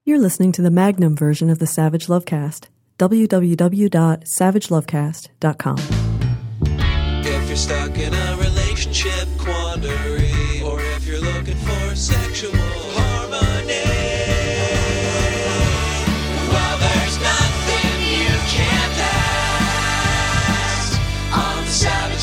You're listening to the Magnum version of the Savage Lovecast. www.savagelovecast.com. If you're stuck in a relationship quandary, or if you're looking for sexual harmony, well, there's nothing you can't ask on the Savage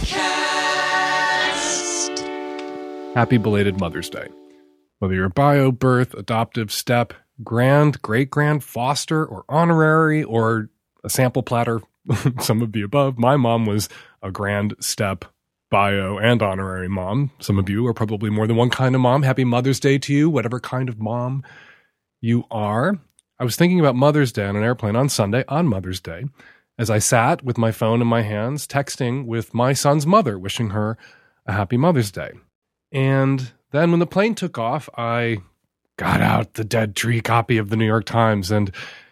Lovecast. Happy belated Mother's Day. Whether you're bio, birth, adoptive, step, grand, great-grand, foster, or honorary, or a sample platter, some of the above. My mom was a grand, step, bio, and honorary mom. Some of you are probably more than one kind of mom. Happy Mother's Day to you, whatever kind of mom you are. I was thinking about Mother's Day on an airplane on Sunday, on Mother's Day, as I sat with my phone in my hands, texting with my son's mother, wishing her a happy Mother's Day. And then when the plane took off, I got out the Dead Tree copy of the New York Times and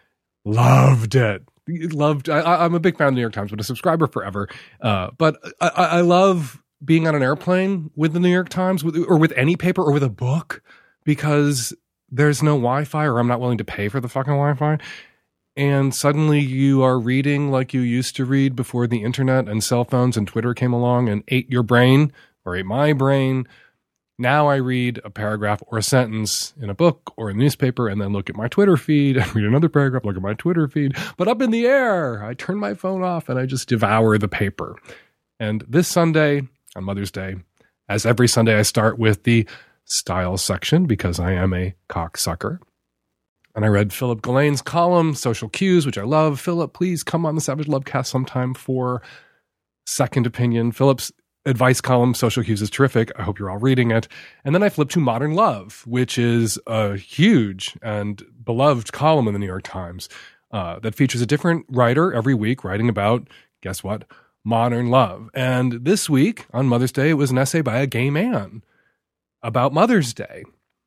loved it. I'm a big fan of the New York Times, but a subscriber forever. But I love being on an airplane with the New York Times, or with any paper, or with a book, because there's no Wi-Fi, or I'm not willing to pay for the fucking Wi-Fi. And suddenly you are reading like you used to read before the internet and cell phones and Twitter came along and ate your brain, or ate my brain. Now I read a paragraph or a sentence in a book or a newspaper and then look at my Twitter feed and read another paragraph, look at my Twitter feed. But up in the air, I turn my phone off and I just devour the paper. And this Sunday, on Mother's Day, as every Sunday, I start with the style section because I am a cocksucker. And I read Philip Ghislaine's column, Social Cues, which I love. Philip, please come on the Savage Lovecast sometime for Second Opinion. Philip's advice column, Social Cues, is terrific. I hope you're all reading it. And then I flip to Modern Love, which is a huge and beloved column in the New York Times that features a different writer every week writing about, guess what, modern love. And this week, on Mother's Day, it was an essay by a gay man about Mother's Day.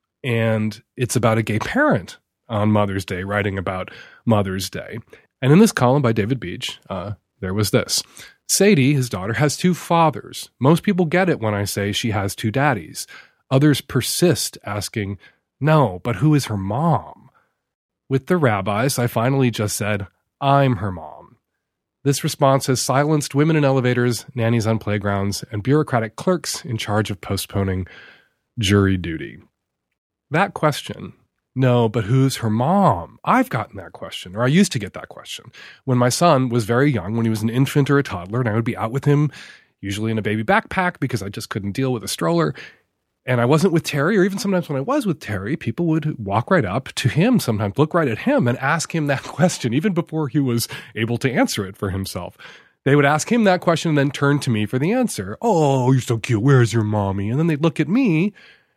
And it's about a gay parent on Mother's Day writing about Mother's Day. And in this column by David Beach, there was this. Sadie, his daughter, has two fathers. Most people get it when I say she has two daddies. Others persist, asking, no, but who is her mom? With the rabbis, I finally just said, I'm her mom. This response has silenced women in elevators, nannies on playgrounds, and bureaucratic clerks in charge of postponing jury duty. That question, no, but who's her mom? I've gotten that question, or I used to get that question, when my son was very young, when he was an infant or a toddler, and I would be out with him, usually in a baby backpack, because I just couldn't deal with a stroller, and I wasn't with Terry, or even sometimes when I was with Terry, people would walk right up to him, sometimes look right at him, and ask him that question, even before he was able to answer it for himself. They would ask him that question and then turn to me for the answer. Oh, you're so cute. Where's your mommy? And then they'd look at me,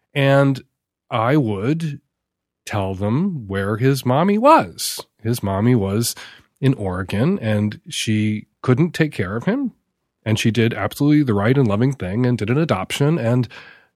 and I would tell them where his mommy was. His mommy was in Oregon, and she couldn't take care of him, and she did absolutely the right and loving thing and did an adoption, and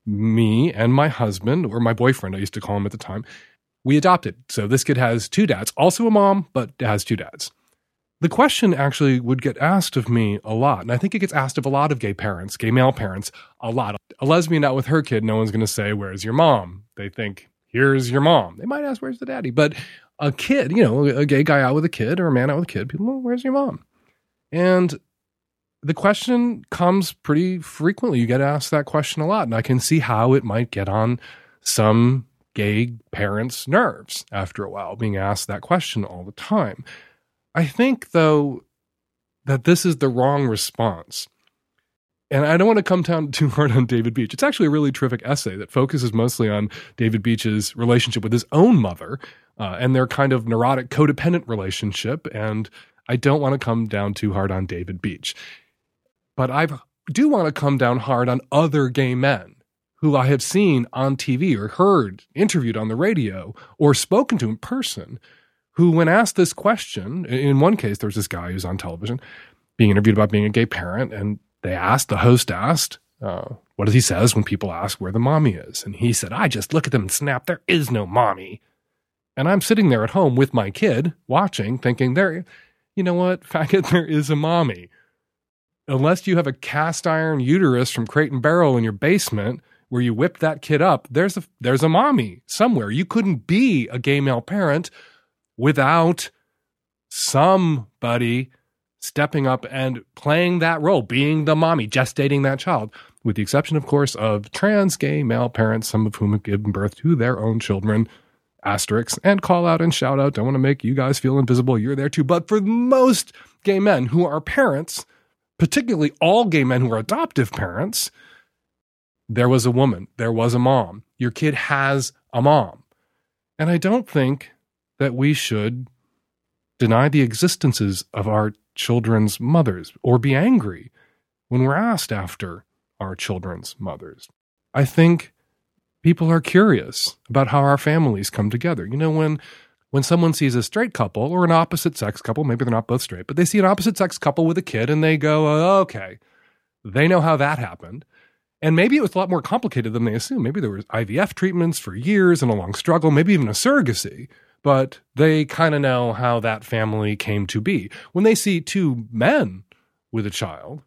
me and my husband, or my boyfriend, I used to call him at the time, we adopted. So this kid has two dads, also a mom, but has two dads. The question actually would get asked of me a lot, and I think it gets asked of a lot of gay parents, gay male parents, a lot. A lesbian out with her kid, no one's going to say, where's your mom? They think, here's your mom. They might ask, where's the daddy? But a kid, a gay guy out with a kid or a man out with a kid, people, where's your mom? And the question comes pretty frequently. You get asked that question a lot. And I can see how it might get on some gay parents' nerves after a while, being asked that question all the time. I think, though, that this is the wrong response. And I don't want to come down too hard on David Beach. It's actually a really terrific essay that focuses mostly on David Beach's relationship with his own mother and their kind of neurotic codependent relationship. And I don't want to come down too hard on David Beach. But I do want to come down hard on other gay men who I have seen on TV or heard interviewed on the radio or spoken to in person, who, when asked this question, in one case, there's this guy who's on television being interviewed about being a gay parent, and the host asked, what he says when people ask where the mommy is. And he said, I just look at them and snap, there is no mommy. And I'm sitting there at home with my kid watching, thinking, you know what, faggot, there is a mommy. Unless you have a cast iron uterus from Crate and Barrel in your basement where you whipped that kid up, there's a mommy somewhere. You couldn't be a gay male parent without somebody stepping up and playing that role, being the mommy, gestating that child, with the exception, of course, of trans gay male parents, some of whom have given birth to their own children, asterisks, and call out and shout out. Don't want to make you guys feel invisible. You're there too. But for most gay men who are parents, particularly all gay men who are adoptive parents, there was a woman, there was a mom. Your kid has a mom. And I don't think that we should deny the existences of our children's mothers or be angry when we're asked after our children's mothers. I think people are curious about how our families come together. You know, when someone sees a straight couple or an opposite sex couple, maybe they're not both straight, but they see an opposite sex couple with a kid and they go, oh, okay, they know how that happened. And maybe it was a lot more complicated than they assumed. Maybe there was IVF treatments for years and a long struggle, maybe even a surrogacy, but they kind of know how that family came to be. When they see two men with a child,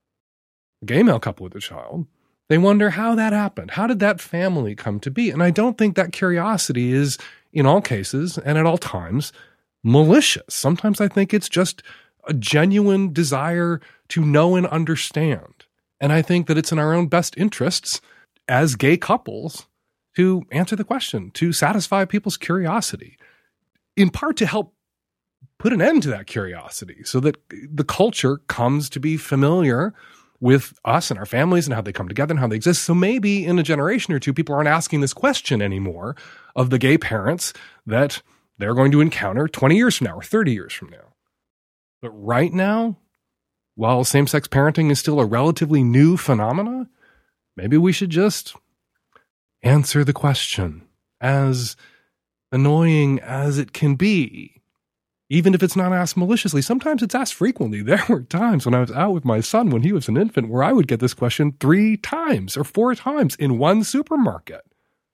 a gay male couple with a child, they wonder how that happened. How did that family come to be? And I don't think that curiosity is, in all cases and at all times, malicious. Sometimes I think it's just a genuine desire to know and understand. And I think that it's in our own best interests as gay couples to answer the question, to satisfy people's curiosity, in part to help put an end to that curiosity so that the culture comes to be familiar with us and our families and how they come together and how they exist. So maybe in a generation or two, people aren't asking this question anymore of the gay parents that they're going to encounter 20 years from now or 30 years from now. But right now, while same-sex parenting is still a relatively new phenomena, maybe we should just answer the question, as annoying as it can be, even if it's not asked maliciously. Sometimes it's asked frequently. There were times when I was out with my son when he was an infant where I would get this question 3 times or 4 times in one supermarket.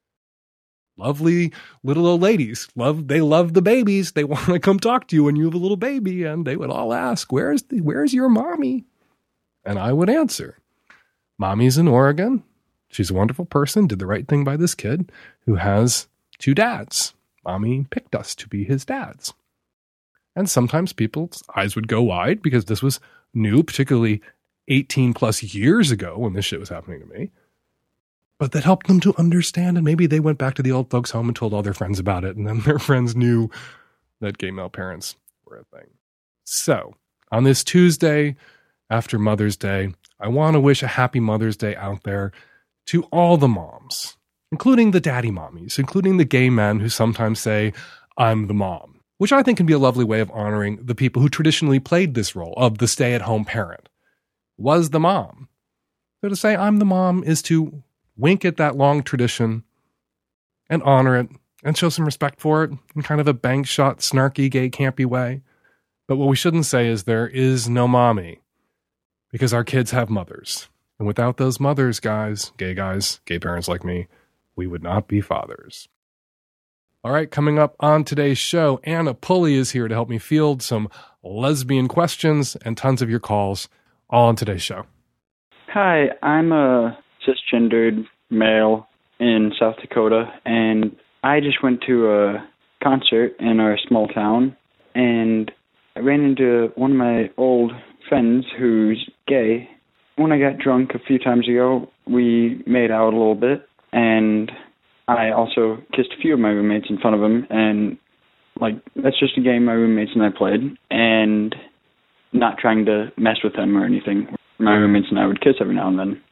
Lovely little old ladies. They love the babies. They want to come talk to you when you have a little baby, and they would all ask, where's your mommy? And I would answer, Mommy's in Oregon. She's a wonderful person, did the right thing by this kid who has 2 dads. Mommy picked us to be his dads. And sometimes people's eyes would go wide because this was new, particularly 18 plus years ago when this shit was happening to me. But that helped them to understand, and maybe they went back to the old folks' home and told all their friends about it, and then their friends knew that gay male parents were a thing. So, on this Tuesday after Mother's Day, I want to wish a happy Mother's Day out there to all the moms, including the daddy mommies, including the gay men who sometimes say, I'm the mom, which I think can be a lovely way of honoring the people who traditionally played this role of the stay-at-home parent, was the mom. So to say I'm the mom is to wink at that long tradition and honor it and show some respect for it in kind of a bank shot, snarky, gay, campy way. But what we shouldn't say is there is no mommy, because our kids have mothers. And without those mothers, guys, gay parents like me, we would not be fathers. All right, coming up on today's show, Anna Pulley is here to help me field some lesbian questions and tons of your calls, all on today's show. Hi, I'm a cisgendered male in South Dakota, and I just went to a concert in our small town, and I ran into one of my old friends who's gay. When I got drunk a few times ago, we made out a little bit, and I also kissed a few of my roommates in front of him, and that's just a game my roommates and I played, and not trying to mess with them or anything. My roommates and I would kiss every now and then.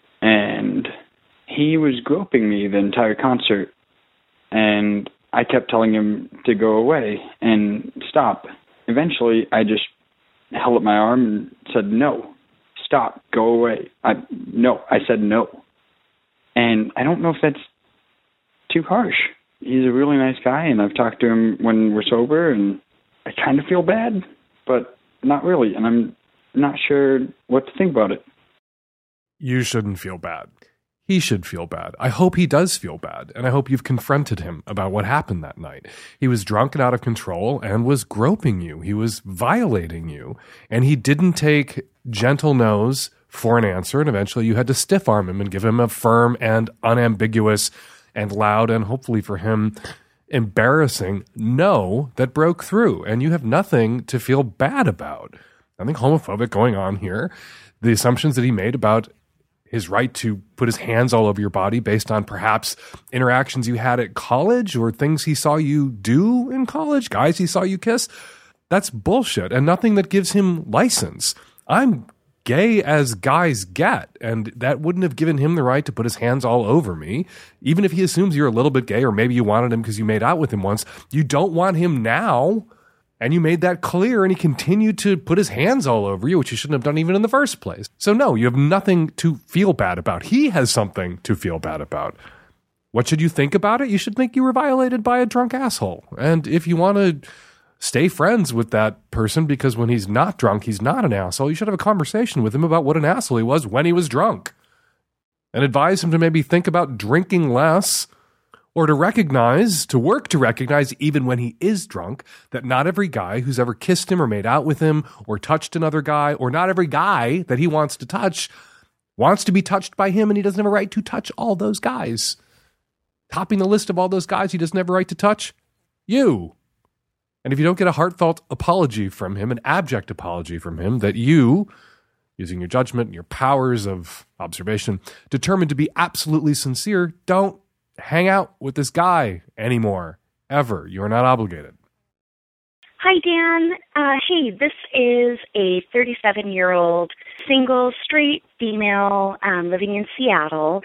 And he was groping me the entire concert, and I kept telling him to go away and stop. Eventually, I just held up my arm and said, no, stop, go away. I said no. And I don't know if that's too harsh. He's a really nice guy, and I've talked to him when we're sober, and I kind of feel bad, but not really, and I'm not sure what to think about it. You shouldn't feel bad. He should feel bad. I hope he does feel bad, and I hope you've confronted him about what happened that night. He was drunk and out of control and was groping you. He was violating you, and he didn't take gentle no's for an answer, and eventually you had to stiff arm him and give him a firm and unambiguous and loud and hopefully for him embarrassing no that broke through. And you have nothing to feel bad about. Nothing homophobic going on here. The assumptions that he made about his right to put his hands all over your body based on perhaps interactions you had at college or things he saw you do in college, guys he saw you kiss, that's bullshit and nothing that gives him license. I'm gay as guys get, and that wouldn't have given him the right to put his hands all over me. Even if he assumes you're a little bit gay or maybe you wanted him because you made out with him once, you don't want him now. And you made that clear, and he continued to put his hands all over you, which he shouldn't have done even in the first place. So no, you have nothing to feel bad about. He has something to feel bad about. What should you think about it? You should think you were violated by a drunk asshole. And if you want to stay friends with that person because when he's not drunk, he's not an asshole, you should have a conversation with him about what an asshole he was when he was drunk. And advise him to maybe think about drinking less, or to work to recognize, even when he is drunk, that not every guy who's ever kissed him or made out with him or touched another guy, or not every guy that he wants to touch wants to be touched by him, and he doesn't have a right to touch all those guys. Topping the list of all those guys he doesn't have a right to touch, you. And if you don't get a heartfelt apology from him, an abject apology from him, that you, using your judgment and your powers of observation, determined to be absolutely sincere, don't hang out with this guy anymore, ever. You are not obligated. Hi, Dan. Hey, this is a 37-year-old single, straight female living in Seattle.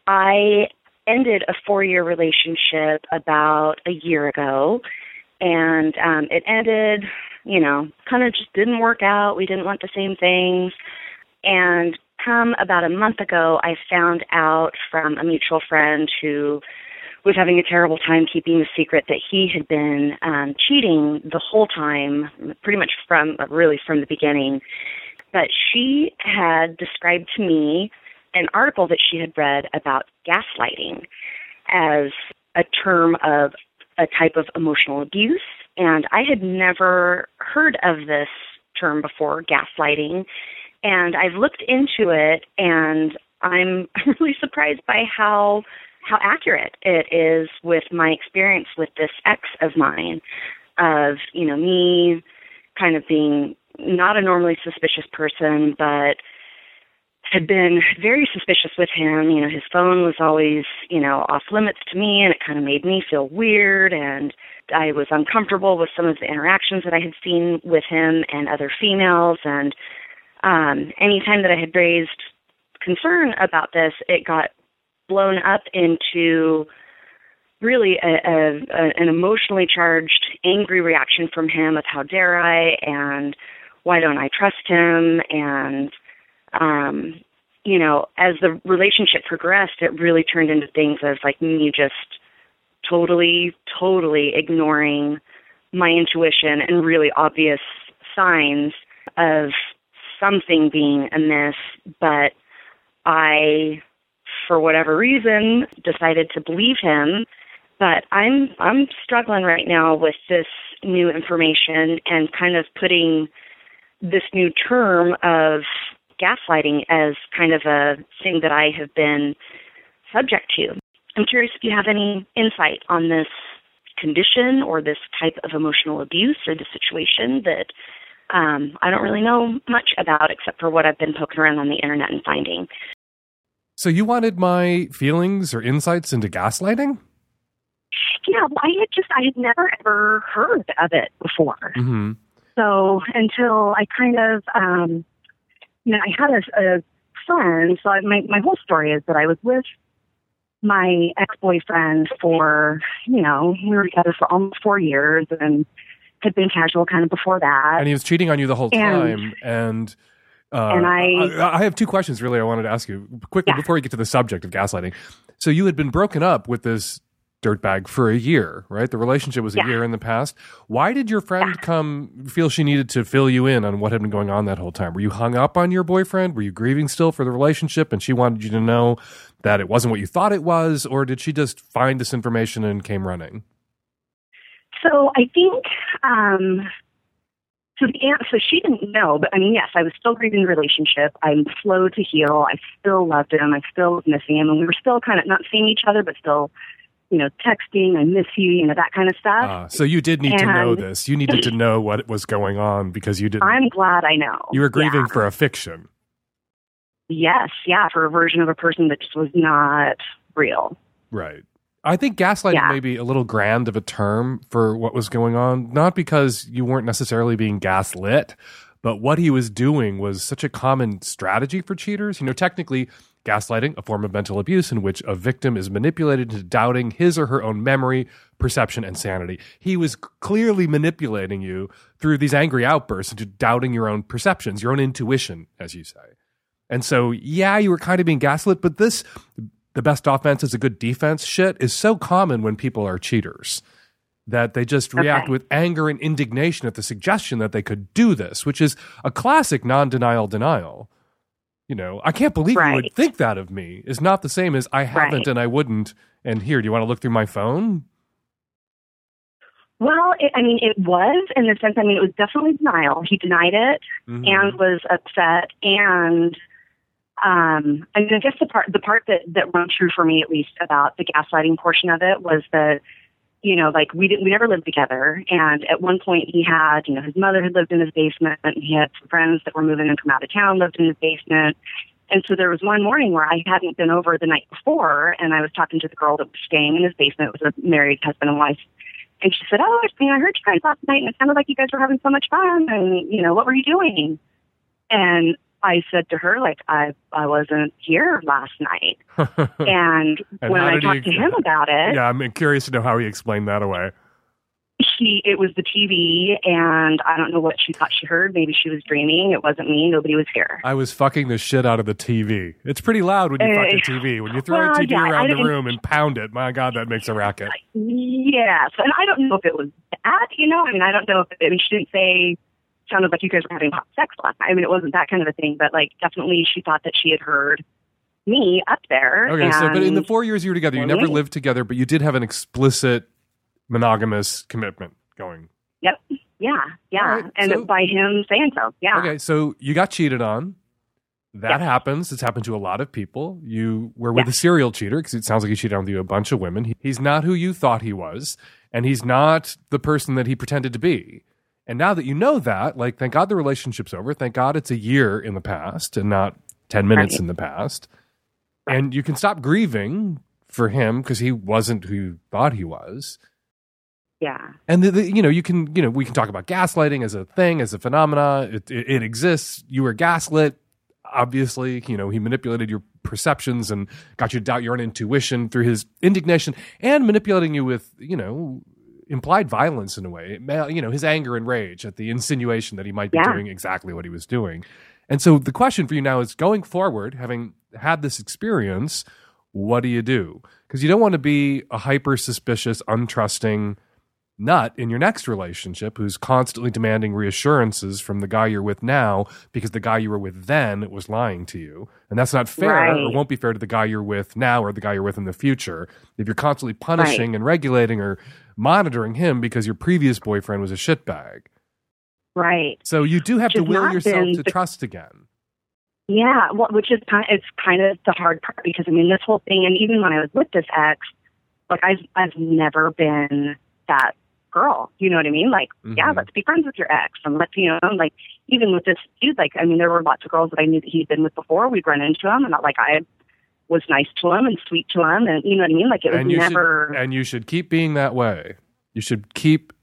I ended a 4-year relationship about a year ago, and it ended, kind of just didn't work out. We didn't want the same things. And come about a month ago, I found out from a mutual friend who was having a terrible time keeping the secret that he had been cheating the whole time, pretty much from the beginning. But she had described to me an article that she had read about gaslighting as a term of a type of emotional abuse. And I had never heard of this term before, gaslighting. And I've looked into it, and I'm really surprised by how accurate it is with my experience with this ex of mine, of, me kind of being not a normally suspicious person, but had been very suspicious with him. His phone was always, off limits to me, and it kind of made me feel weird, and I was uncomfortable with some of the interactions that I had seen with him and other females, and anytime that I had raised concern about this, it got blown up into really an emotionally charged, angry reaction from him of how dare I, and why don't I trust him, and, as the relationship progressed, it really turned into things as like me just totally ignoring my intuition and really obvious signs of something being amiss, but I, for whatever reason, decided to believe him. But I'm struggling right now with this new information and kind of putting this new term of gaslighting as kind of a thing that I have been subject to. I'm curious if you have any insight on this condition or this type of emotional abuse or the situation that I don't really know much about except for what I've been poking around on the internet and finding. So you wanted my feelings or insights into gaslighting? Yeah, well, I had never ever heard of it before. Mm-hmm. So until I kind of, I had a friend. So my whole story is that I was with my ex-boyfriend for, we were together for almost 4 years and had been casual kind of before that. And he was cheating on you the whole time. And I have two questions really I wanted to ask you quickly before we get to the subject of gaslighting. So you had been broken up with this dirtbag for a year, right? The relationship was a year in the past. Why did your friend feel she needed to fill you in on what had been going on that whole time? Were you hung up on your boyfriend? Were you grieving still for the relationship and she wanted you to know that it wasn't what you thought it was? Or did she just find this information and came running? So I think So she didn't know, but I mean, yes, I was still grieving the relationship. I'm slow to heal. I still loved him. I still was missing him, and we were still kind of not seeing each other, but still, texting. I miss you, that kind of stuff. So you did need to know this. You needed to know what was going on because you didn't. I'm glad I know. You were grieving for a fiction. Yes, yeah, for a version of a person that just was not real. Right. I think gaslighting may be a little grand of a term for what was going on, not because you weren't necessarily being gaslit, but what he was doing was such a common strategy for cheaters. Technically, gaslighting, a form of mental abuse in which a victim is manipulated into doubting his or her own memory, perception, and sanity. He was clearly manipulating you through these angry outbursts into doubting your own perceptions, your own intuition, as you say. And so, you were kind of being gaslit, but the best offense is a good defense shit is so common when people are cheaters that they just react with anger and indignation at the suggestion that they could do this, which is a classic non-denial denial. I can't believe you would think that of me is not the same as I haven't and I wouldn't. And here, do you want to look through my phone? Well, it was in the sense, it was definitely denial. He denied it and was upset. And I guess the part that rung true for me, at least, about the gaslighting portion of it was that, we never lived together. And at one point he had, his mother had lived in his basement, and he had some friends that were moving in from out of town, lived in his basement. And so there was one morning where I hadn't been over the night before, and I was talking to the girl that was staying in his basement. It was a married husband and wife. And she said, I heard you guys last night, and it sounded like you guys were having so much fun. And, what were you doing? And I said to her, I wasn't here last night. and when I talked to him about it. Yeah, I'm curious to know how he explained that away. It was the TV, and I don't know what she thought she heard. Maybe she was dreaming. It wasn't me. Nobody was here. I was fucking the shit out of the TV. It's pretty loud when you fuck a TV. When you throw a TV around the room and pound it, my God, that makes a racket. Yes, and I don't know if it was that, I don't know if she didn't say, sounded like you guys were having hot sex last night. It wasn't that kind of a thing, but definitely she thought that she had heard me up there. Okay, but in the 4 years you were together, you never lived together, but you did have an explicit monogamous commitment going. Yep. Yeah. Right, and by him saying so. Yeah. Okay, so you got cheated on. That happens. It's happened to a lot of people. You were with a serial cheater because it sounds like he cheated on you a bunch of women. He's not who you thought he was, and he's not the person that he pretended to be. And now that you know that, thank God the relationship's over. Thank God it's a year in the past and not 10 minutes in the past. And you can stop grieving for him because he wasn't who you thought he was. Yeah. And, we can talk about gaslighting as a thing, as a phenomena. It exists. You were gaslit. Obviously, he manipulated your perceptions and got you to doubt your own intuition through his indignation and manipulating you with, implied violence in a way, his anger and rage at the insinuation that he might be doing exactly what he was doing. And so the question for you now is, going forward, having had this experience, what do you do? Because you don't want to be a hyper suspicious, untrusting nut in your next relationship who's constantly demanding reassurances from the guy you're with now because the guy you were with then was lying to you. And that's not fair or won't be fair to the guy you're with now or the guy you're with in the future. If you're constantly punishing and regulating or monitoring him because your previous boyfriend was a shitbag. Right. So you do have to will yourself to trust again. Yeah, well, which is kind of the hard part because, this whole thing, and even when I was with this ex, I've never been that girl, you know what I mean? Let's be friends with your ex, and let's, even with this dude, there were lots of girls that I knew that he'd been with before. We'd run into him, and I was nice to him and sweet to him, and you know what I mean? It was never. And you should keep being that way. You should keep.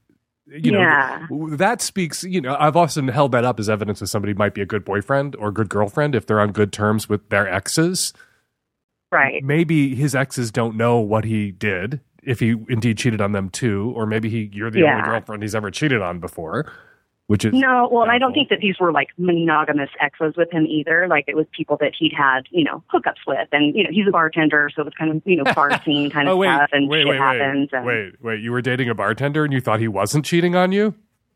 That speaks. I've often held that up as evidence that somebody might be a good boyfriend or good girlfriend if they're on good terms with their exes. Right. Maybe his exes don't know what he did, if he indeed cheated on them too, or maybe you're the only girlfriend he's ever cheated on before, which is no. Well, and I don't think that these were monogamous exes with him either. It was people that he'd had, hookups with, and he's a bartender, so it was kind of bar scene kind of stuff, and shit happens. Wait, you were dating a bartender and you thought he wasn't cheating on you?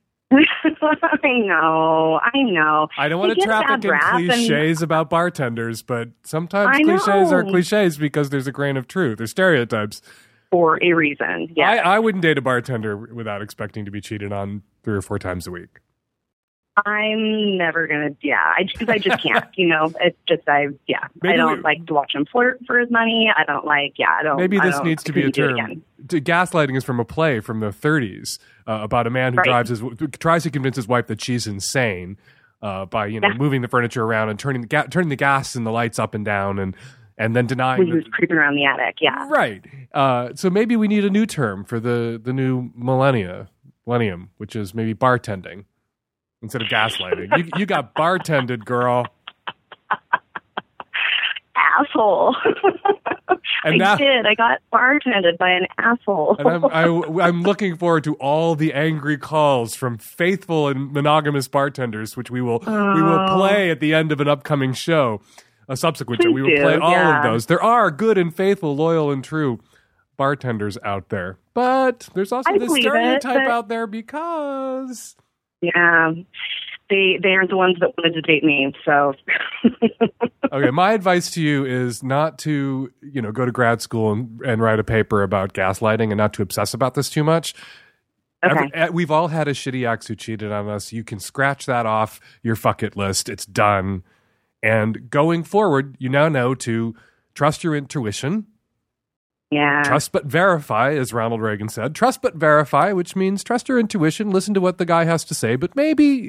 I know. I don't want to traffic in cliches about bartenders, but sometimes cliches are cliches because there's a grain of truth. There's stereotypes. For a reason, yeah. I wouldn't date a bartender without expecting to be cheated on 3 or 4 times a week. I'm never gonna. Yeah, because I just can't. It's just I don't like to watch him flirt for his money. I don't like. Yeah, I don't. Maybe this I don't needs to be a term. Gaslighting is from a play from the 30s about a man who tries to convince his wife that she's insane by moving the furniture around and turning the gas and the lights up and down and then denying when he was creeping around the attic. Yeah, right. So maybe we need a new term for the new millennium, which is maybe bartending. Instead of gaslighting. You got bartended, girl. Asshole. I did. I got bartended by an asshole. And I'm looking forward to all the angry calls from faithful and monogamous bartenders, which we will play at the end of an upcoming show, a subsequent show. We will play all of those. There are good and faithful, loyal and true bartenders out there. But there's also this stereotype out there because... Yeah, they aren't the ones that wanted to date me. So, okay, my advice to you is not to go to grad school and write a paper about gaslighting and not to obsess about this too much. Okay. We've all had a shitty ex who cheated on us. You can scratch that off your fuck it list. It's done. And going forward, you now know to trust your intuition. Yeah. Trust but verify, as Ronald Reagan said. Trust but verify, which means trust your intuition, listen to what the guy has to say, but maybe,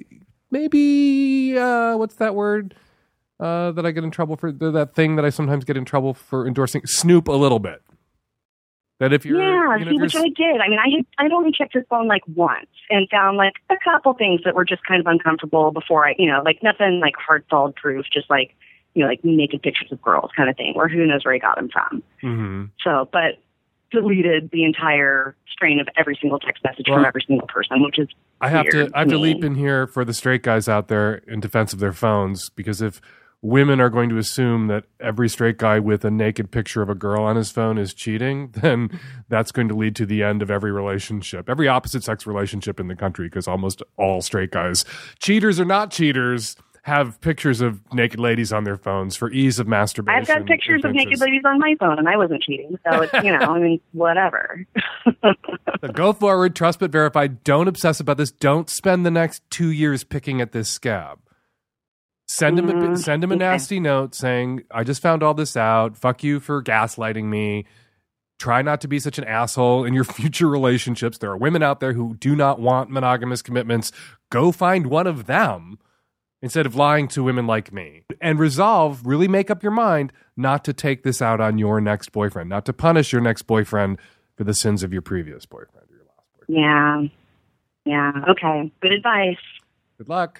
what's that word that I get in trouble for? That thing that I sometimes get in trouble for endorsing? Snoop a little bit. That if you're... Yeah, which I did. I mean, I'd only checked his phone once and found a couple things that were just kind of uncomfortable before nothing hard-solid proof, just naked pictures of girls kind of thing, or who knows where he got them from. Mm-hmm. So, but deleted the entire strain of every single text message from every single person, which is I have to leap in here for the straight guys out there in defense of their phones, because if women are going to assume that every straight guy with a naked picture of a girl on his phone is cheating, then that's going to lead to the end of every relationship, every opposite sex relationship in the country, because almost all straight guys, cheaters or not cheaters, have pictures of naked ladies on their phones for ease of masturbation. I've got pictures of naked ladies on my phone, and I wasn't cheating. So it's, whatever. So go forward, trust but verify. Don't obsess about this. Don't spend the next 2 years picking at this scab. Send him a nasty note saying, I just found all this out. Fuck you for gaslighting me. Try not to be such an asshole in your future relationships. There are women out there who do not want monogamous commitments. Go find one of them instead of lying to women like me. And really make up your mind not to take this out on your next boyfriend, not to punish your next boyfriend for the sins of your previous boyfriend or your last boyfriend. Yeah. Okay. Good advice. Good luck.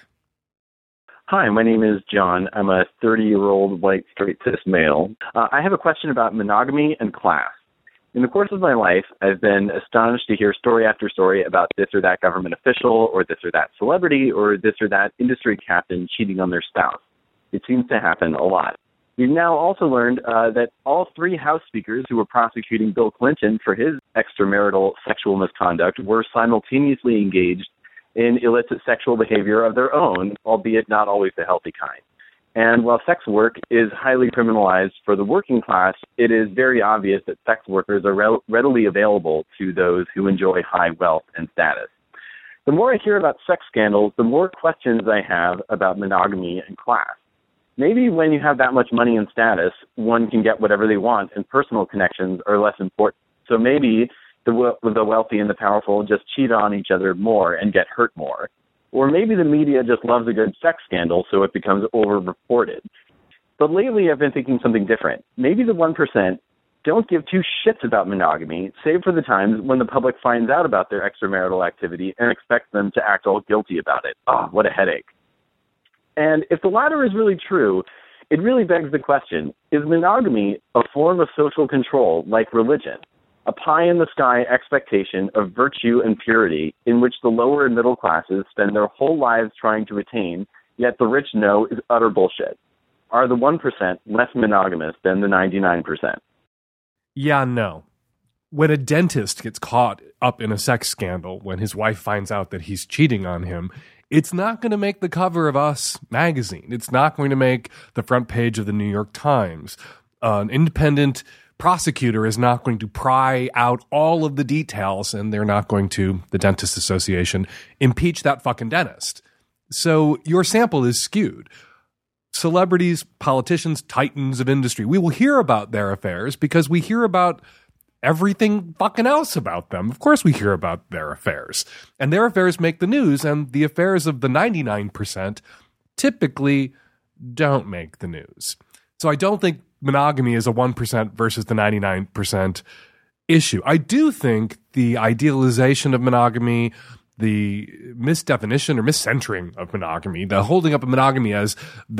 Hi, my name is John. I'm a 30-year-old white straight cis male. I have a question about monogamy and class. In the course of my life, I've been astonished to hear story after story about this or that government official or this or that celebrity or this or that industry captain cheating on their spouse. It seems to happen a lot. We've now also learned that all three House speakers who were prosecuting Bill Clinton for his extramarital sexual misconduct were simultaneously engaged in illicit sexual behavior of their own, albeit not always the healthy kind. And while sex work is highly criminalized for the working class, it is very obvious that sex workers are readily available to those who enjoy high wealth and status. The more I hear about sex scandals, the more questions I have about monogamy and class. Maybe when you have that much money and status, one can get whatever they want and personal connections are less important. So maybe the wealthy and the powerful just cheat on each other more and get hurt more. Or maybe the media just loves a good sex scandal, so it becomes over-reported. But lately I've been thinking something different. Maybe the 1% don't give two shits about monogamy, save for the times when the public finds out about their extramarital activity and expects them to act all guilty about it. Oh, what a headache. And if the latter is really true, it really begs the question, is monogamy a form of social control like religion? A pie-in-the-sky expectation of virtue and purity in which the lower and middle classes spend their whole lives trying to attain, yet the rich know is utter bullshit. Are the 1% less monogamous than the 99%? Yeah, no. When a dentist gets caught up in a sex scandal, when his wife finds out that he's cheating on him, it's not going to make the cover of Us magazine. It's not going to make the front page of the New York Times. An independent prosecutor is not going to pry out all of the details, and they're not going to, the Dentist Association, impeach that fucking dentist. So your sample is skewed. Celebrities, politicians, titans of industry, we will hear about their affairs because we hear about everything fucking else about them. Of course we hear about their affairs. And their affairs make the news, and the affairs of the 99% typically don't make the news. So I don't think monogamy is a 1% versus the 99% issue. I do think the idealization of monogamy, the misdefinition or miscentering of monogamy, the holding up of monogamy as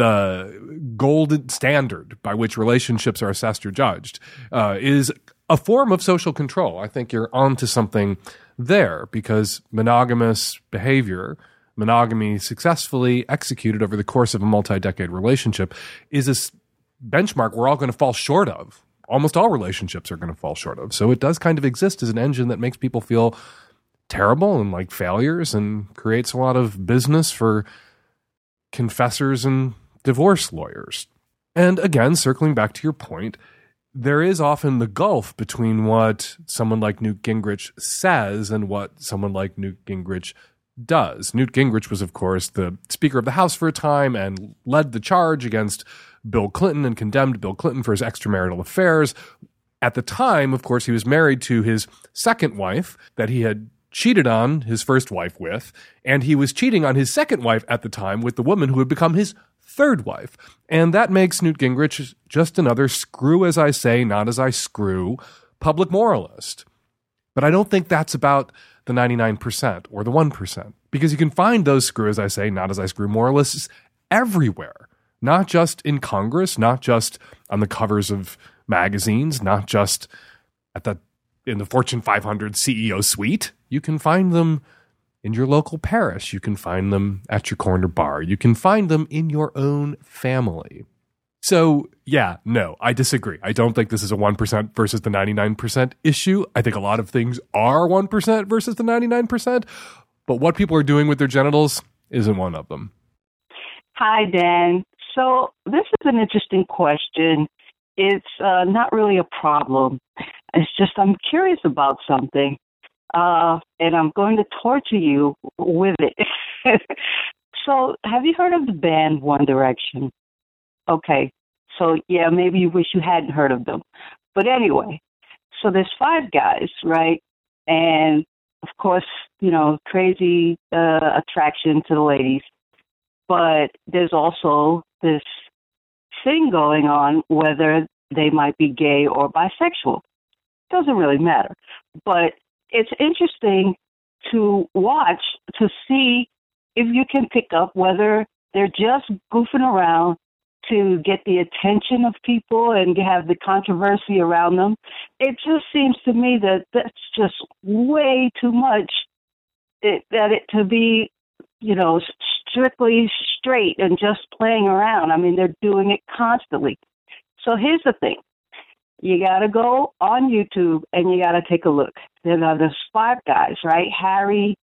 the golden standard by which relationships are assessed or judged, is a form of social control. I think you're onto something there because monogamous behavior, monogamy successfully executed over the course of a multi-decade relationship, is a benchmark we're all going to fall short of. Almost all relationships are going to fall short of. So it does kind of exist as an engine that makes people feel terrible and like failures and creates a lot of business for confessors and divorce lawyers. And again, circling back to your point, there is often the gulf between what someone like Newt Gingrich says and what someone like Newt Gingrich does. Newt Gingrich was, of course, the Speaker of the House for a time and led the charge against Bill Clinton and condemned Bill Clinton for his extramarital affairs. At the time, of course, he was married to his second wife that he had cheated on his first wife with, and he was cheating on his second wife at the time with the woman who had become his third wife. And that makes Newt Gingrich just another screw as I say, not as I screw public moralist. But I don't think that's about the 99% or the 1%, because you can find those screw as I say, not as I screw moralists everywhere, not just in Congress, not just on the covers of magazines, not just in the Fortune 500 CEO suite. You can find them in your local parish. You can find them at your corner bar. You can find them in your own family. So, yeah, no, I disagree. I don't think this is a 1% versus the 99% issue. I think a lot of things are 1% versus the 99%, but what people are doing with their genitals isn't one of them. Hi, Dan. So this is an interesting question. It's not really a problem. It's just I'm curious about something, and I'm going to torture you with it. So have you heard of the band One Direction? Okay. So, yeah, maybe you wish you hadn't heard of them. But anyway, so there's 5 guys, right? And, of course, you know, crazy attraction to the ladies. But there's also this thing going on whether they might be gay or bisexual. Doesn't really matter. But it's interesting to watch to see if you can pick up whether they're just goofing around to get the attention of people and have the controversy around them. It just seems to me that that's just way too much to be, you know, strictly straight and just playing around. I mean, they're doing it constantly. So here's the thing. You got to go on YouTube and you got to take a look. There's 5 guys, right? Harry,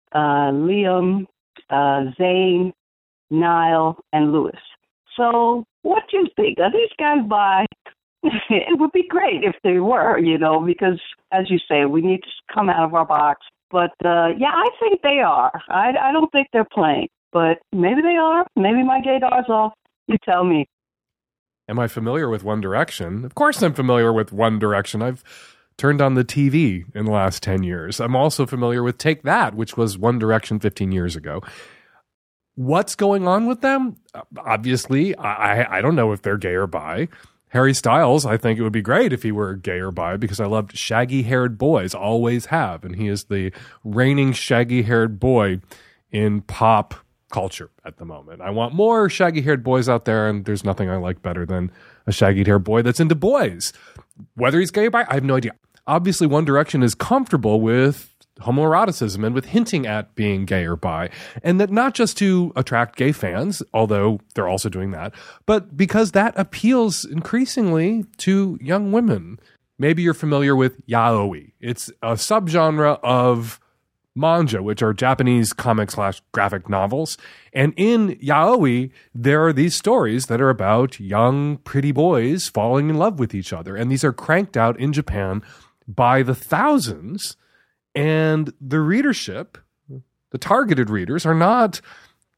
Liam, Zayn, Niall, and Lewis. So what do you think? Are these guys bi? It would be great if they were, you know, because, as you say, we need to come out of our box. But, yeah, I think they are. I don't think they're playing. But maybe they are. Maybe my gaydar's off. You tell me. Am I familiar with One Direction? Of course I'm familiar with One Direction. I've turned on the TV in the last 10 years. I'm also familiar with Take That, which was One Direction 15 years ago. What's going on with them? Obviously, I don't know if they're gay or bi. Harry Styles, I think it would be great if he were gay or bi because I loved shaggy-haired boys, always have. And he is the reigning shaggy-haired boy in pop culture at the moment. I want more shaggy-haired boys out there, and there's nothing I like better than a shaggy-haired boy that's into boys. Whether he's gay or bi, I have no idea. Obviously, One Direction is comfortable with homoeroticism and with hinting at being gay or bi, and that not just to attract gay fans, although they're also doing that, but because that appeals increasingly to young women. Maybe you're familiar with yaoi. It's a subgenre of manga, which are Japanese comic/graphic novels. And in yaoi, there are these stories that are about young, pretty boys falling in love with each other. And these are cranked out in Japan by the thousands. And the readership, the targeted readers, are not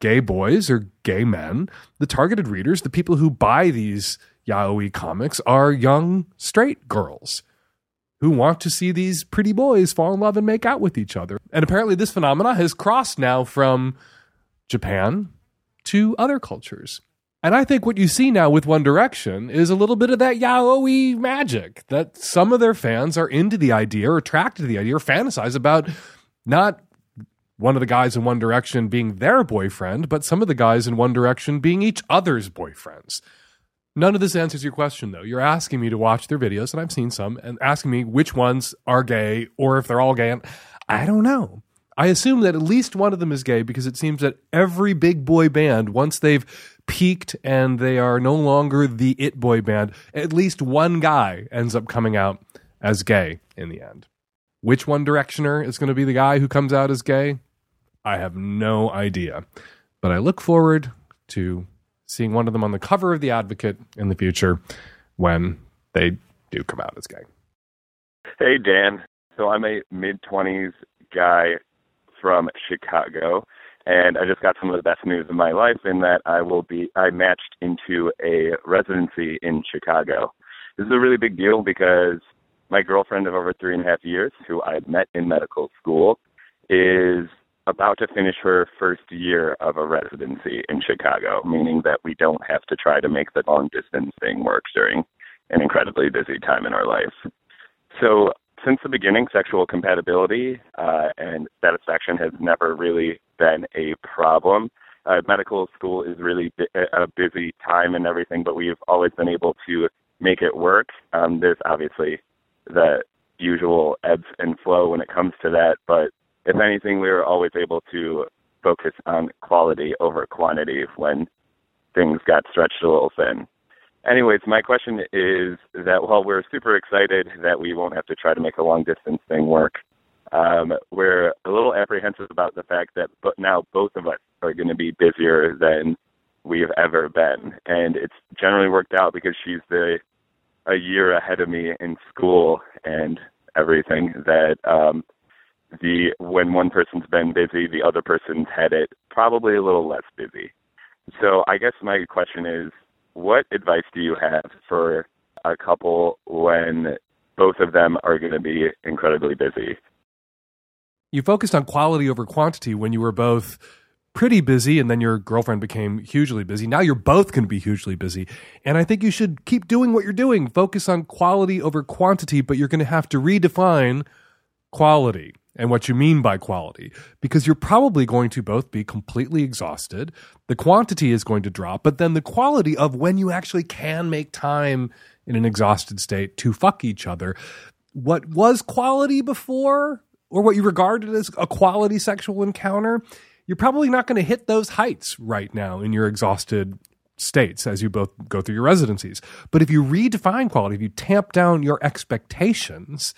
gay boys or gay men. The targeted readers, the people who buy these yaoi comics, are young straight girls who want to see these pretty boys fall in love and make out with each other. And apparently this phenomena has crossed now from Japan to other cultures. And I think what you see now with One Direction is a little bit of that yaoi magic, that some of their fans are into the idea or attracted to the idea or fantasize about not one of the guys in One Direction being their boyfriend, but some of the guys in One Direction being each other's boyfriends. None of this answers your question, though. You're asking me to watch their videos, and I've seen some, and asking me which ones are gay or if they're all gay. And I don't know. I assume that at least one of them is gay because it seems that every big boy band, once they've peaked and they are no longer the it boy band, at least one guy ends up coming out as gay in the end. Which One Directioner is going to be the guy who comes out as gay? I have no idea. But I look forward to seeing one of them on the cover of The Advocate in the future when they do come out as gay. Hey, Dan. So I'm a mid-20s guy from Chicago, and I just got some of the best news of my life in that I matched into a residency in Chicago. This is a really big deal because my girlfriend of over 3.5 years, who I met in medical school, is about to finish her first year of a residency in Chicago, meaning that we don't have to try to make the long distance thing work during an incredibly busy time in our life. So since the beginning, sexual compatibility and satisfaction has never really been a problem. Medical school is really a busy time and everything, but we've always been able to make it work. There's obviously the usual ebbs and flow when it comes to that, but if anything, we were always able to focus on quality over quantity when things got stretched a little thin. Anyways, my question is that while we're super excited that we won't have to try to make a long-distance thing work, we're a little apprehensive about the fact that now both of us are going to be busier than we've ever been. And it's generally worked out because she's a year ahead of me in school and everything, that when one person's been busy, the other person's had it probably a little less busy. So I guess my question is, what advice do you have for a couple when both of them are going to be incredibly busy? You focused on quality over quantity when you were both pretty busy and then your girlfriend became hugely busy. Now you're both going to be hugely busy. And I think you should keep doing what you're doing. Focus on quality over quantity, but you're going to have to redefine quality and what you mean by quality, because you're probably going to both be completely exhausted. The quantity is going to drop, but then the quality of when you actually can make time in an exhausted state to fuck each other. What was quality before, or what you regarded as a quality sexual encounter, you're probably not going to hit those heights right now in your exhausted states as you both go through your residencies. But if you redefine quality, if you tamp down your expectations,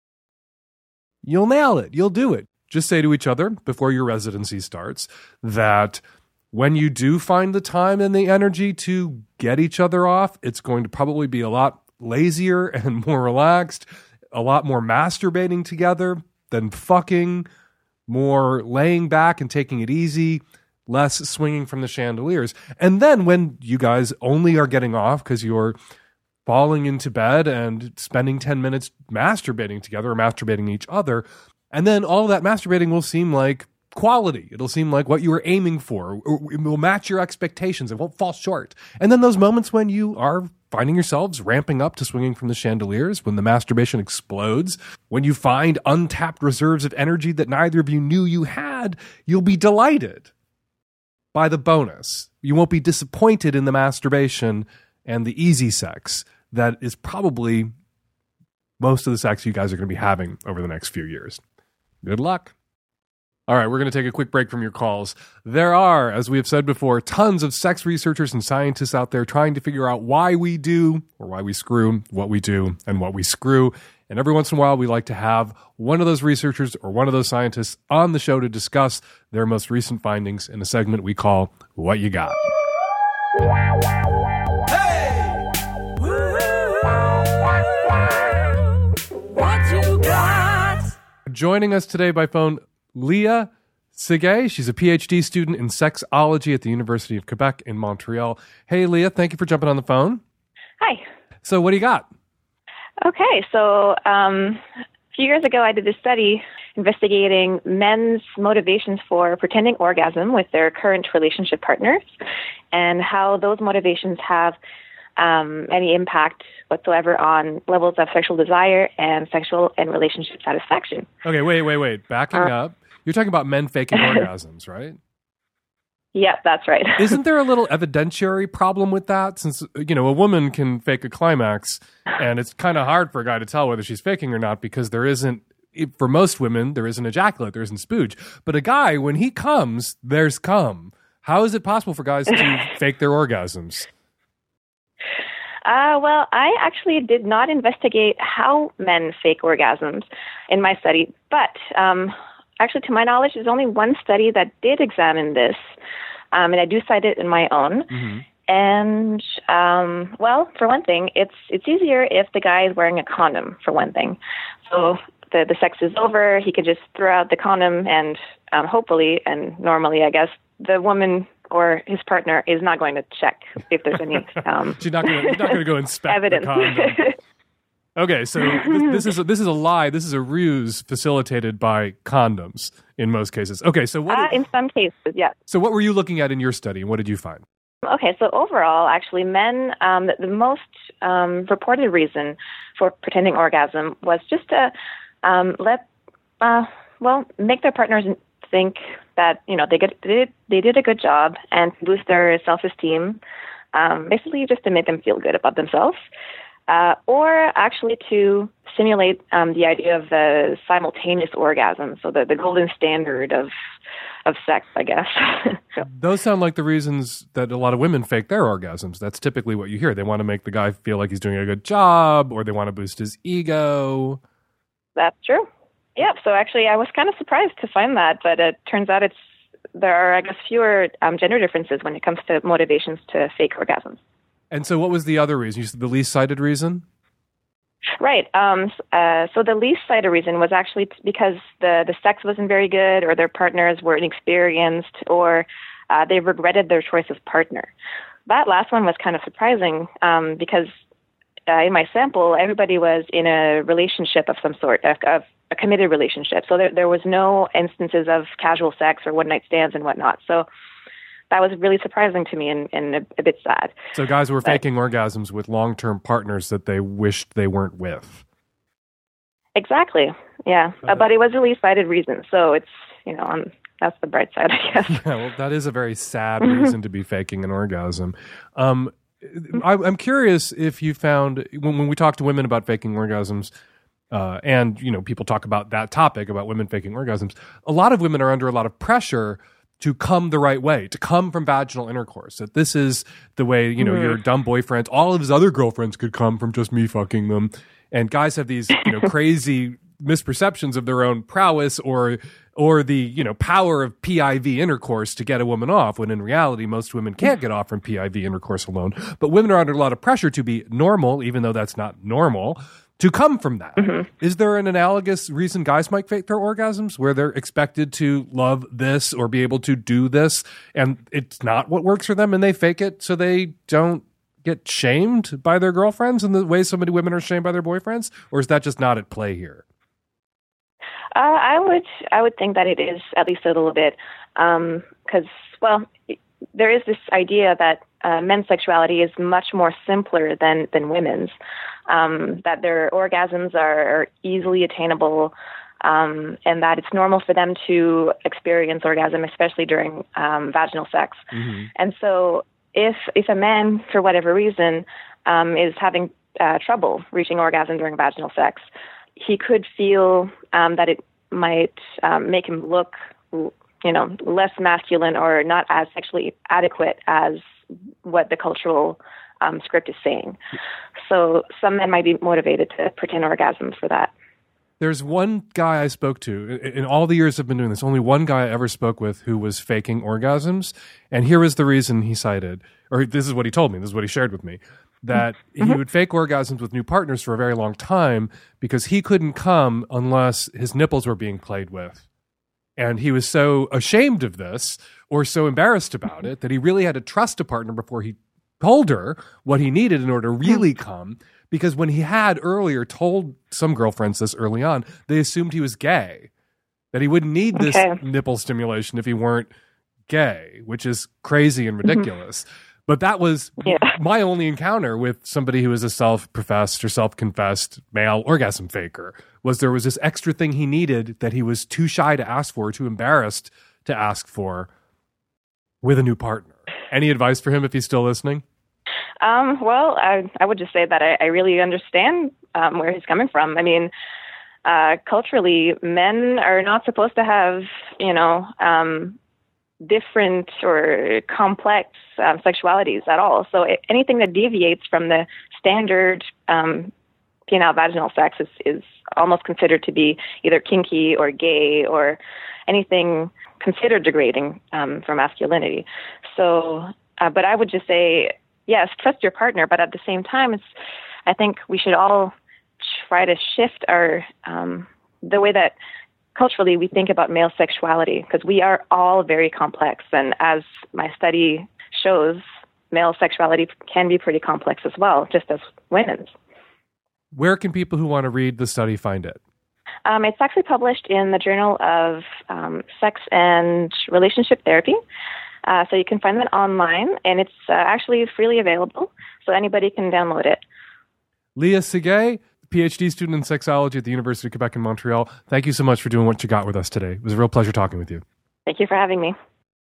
you'll nail it. You'll do it. Just say to each other before your residency starts that when you do find the time and the energy to get each other off, it's going to probably be a lot lazier and more relaxed, a lot more masturbating together than fucking, more laying back and taking it easy, less swinging from the chandeliers. And then when you guys only are getting off because you're falling into bed and spending 10 minutes masturbating together or masturbating each other, and then all that masturbating will seem like quality. It'll seem like what you were aiming for. It will match your expectations. It won't fall short. And then those moments when you are finding yourselves ramping up to swinging from the chandeliers, when the masturbation explodes, when you find untapped reserves of energy that neither of you knew you had, you'll be delighted by the bonus. You won't be disappointed in the masturbation and the easy sex that is probably most of the sex you guys are going to be having over the next few years. Good luck. All right, we're going to take a quick break from your calls. There are, as we have said before, tons of sex researchers and scientists out there trying to figure out why we do, or why we screw, what we do, and what we screw. And every once in a while, we like to have one of those researchers or one of those scientists on the show to discuss their most recent findings in a segment we call What You Got. What you got? Joining us today by phone, Leah Segay. She's a PhD student in sexology at the University of Quebec in Montreal. Hey, Leah, thank you for jumping on the phone. Hi. So what do you got? Okay, so a few years ago I did a study investigating men's motivations for pretending orgasm with their current relationship partners and how those motivations have any impact whatsoever on levels of sexual desire and sexual and relationship satisfaction. Okay, wait. Backing up. You're talking about men faking orgasms, right? Yeah, that's right. Isn't there a little evidentiary problem with that? Since, a woman can fake a climax, and it's kind of hard for a guy to tell whether she's faking or not because there isn't, for most women, there isn't ejaculate, there isn't spooge. But a guy, when he comes, there's cum. How is it possible for guys to fake their orgasms? Well, I actually did not investigate how men fake orgasms in my study, but actually, to my knowledge, there's only one study that did examine this, and I do cite it in my own. Mm-hmm. And, well, for one thing, it's easier if the guy is wearing a condom, for one thing. So the sex is over, he could just throw out the condom, and hopefully, and normally, I guess, the woman or his partner is not going to check if there's any She's not going to go inspect evidence. The condom. Okay, so this is a lie. This is a ruse facilitated by condoms in most cases. Okay, so what? In some cases, yeah. So what were you looking at in your study, and what did you find? Okay, so overall, actually, men, the most reported reason for pretending orgasm was just to make their partners think that they did a good job and boost their self-esteem, basically just to make them feel good about themselves. Or actually to simulate the idea of the simultaneous orgasm, so the golden standard of sex, I guess. Those sound like the reasons that a lot of women fake their orgasms. That's typically what you hear. They want to make the guy feel like he's doing a good job, or they want to boost his ego. That's true. Yeah, so actually I was kind of surprised to find that, but it turns out there are, I guess, fewer gender differences when it comes to motivations to fake orgasms. And so what was the other reason? You said the least cited reason? Right. So the least cited reason was actually because the sex wasn't very good, or their partners were inexperienced, or they regretted their choice of partner. That last one was kind of surprising because in my sample, everybody was in a relationship of some sort, of a committed relationship. So there was no instances of casual sex or one-night stands and whatnot. So that was really surprising to me and a bit sad. So guys were faking orgasms with long-term partners that they wished they weren't with. Exactly. Yeah. But it was a least cited reason. So it's, that's the bright side, I guess. Yeah, well, that is a very sad reason to be faking an orgasm. I'm curious if you found, when we talk to women about faking orgasms, and people talk about that topic, about women faking orgasms, a lot of women are under a lot of pressure to come the right way, to come from vaginal intercourse. That this is the way, your dumb boyfriends, all of his other girlfriends could come from just me fucking them. And guys have these, crazy misperceptions of their own prowess or the, power of PIV intercourse to get a woman off, when in reality, most women can't get off from PIV intercourse alone. But women are under a lot of pressure to be normal, even though that's not normal, to come from that. Mm-hmm. Is there an analogous reason guys might fake their orgasms, where they're expected to love this or be able to do this, and it's not what works for them, and they fake it so they don't get shamed by their girlfriends in the way so many women are shamed by their boyfriends? Or is that just not at play here? I would think that it is, at least a little bit, because there is this idea that men's sexuality is much more simpler than women's, that their orgasms are easily attainable, and that it's normal for them to experience orgasm, especially during vaginal sex. Mm-hmm. And so if a man, for whatever reason, is having trouble reaching orgasm during vaginal sex, he could feel that it might make him look, less masculine or not as sexually adequate as what the cultural script is saying. So some men might be motivated to pretend orgasms for that. There's one guy I spoke to, in all the years I've been doing this, only one guy I ever spoke with who was faking orgasms. And here was the reason he cited, or this is what he told me, this is what he shared with me, that he would fake orgasms with new partners for a very long time because he couldn't come unless his nipples were being played with. And he was so ashamed of this or so embarrassed about it that he really had to trust a partner before he told her what he needed in order to really come. Because when he had earlier told some girlfriends this early on, they assumed he was gay, that he wouldn't need this nipple stimulation if he weren't gay, which is crazy and ridiculous. But that was my only encounter with somebody who was a self-professed or self-confessed male orgasm faker, was there was this extra thing he needed that he was too shy to ask for, too embarrassed to ask for with a new partner. Any advice for him if he's still listening? Well, I would just say that I really understand where he's coming from. I mean, culturally, men are not supposed to have, different or complex sexualities at all. So anything that deviates from the standard penile-vaginal sex is almost considered to be either kinky or gay or anything considered degrading for masculinity. So, but I would just say, yes, trust your partner, but at the same time, I think we should all try to shift our the way that culturally we think about male sexuality, because we are all very complex. And as my study shows, male sexuality can be pretty complex as well, just as women's. Where can people who want to read the study find it? It's actually published in the Journal of Sex and Relationship Therapy. So you can find that online, and it's actually freely available, so anybody can download it. Leah Segay, PhD student in sexology at the University of Quebec in Montreal. Thank you so much for doing what you got with us today. It was a real pleasure talking with you. Thank you for having me.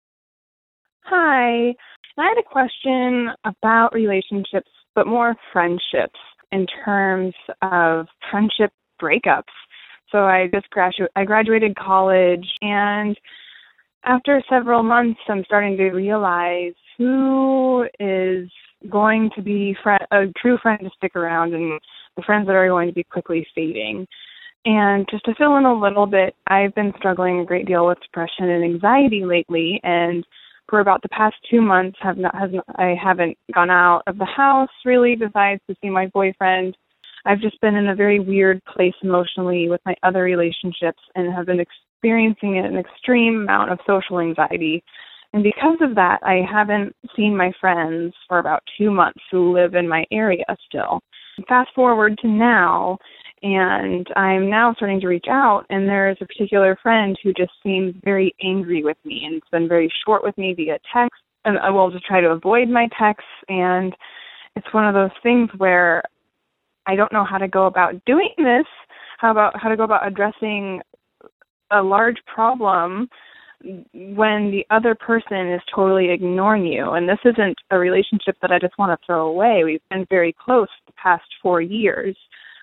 Hi. I had a question about relationships, but more friendships in terms of friendship breakups. So I graduated college, and after several months, I'm starting to realize who is going to be a true friend to stick around and the friends that are going to be quickly fading. And just to fill in a little bit, I've been struggling a great deal with depression and anxiety lately, and for about the past 2 months, I haven't gone out of the house really, besides to see my boyfriend. I've just been in a very weird place emotionally with my other relationships and have been experiencing an extreme amount of social anxiety. And because of that, I haven't seen my friends for about 2 months who live in my area still. Fast forward to now, and I'm now starting to reach out, and there's a particular friend who just seems very angry with me, and it's been very short with me via text, and I will just try to avoid my texts, and it's one of those things where I don't know how to go about doing this, how to go about addressing a large problem when the other person is totally ignoring you. And this isn't a relationship that I just want to throw away. We've been very close the past 4 years.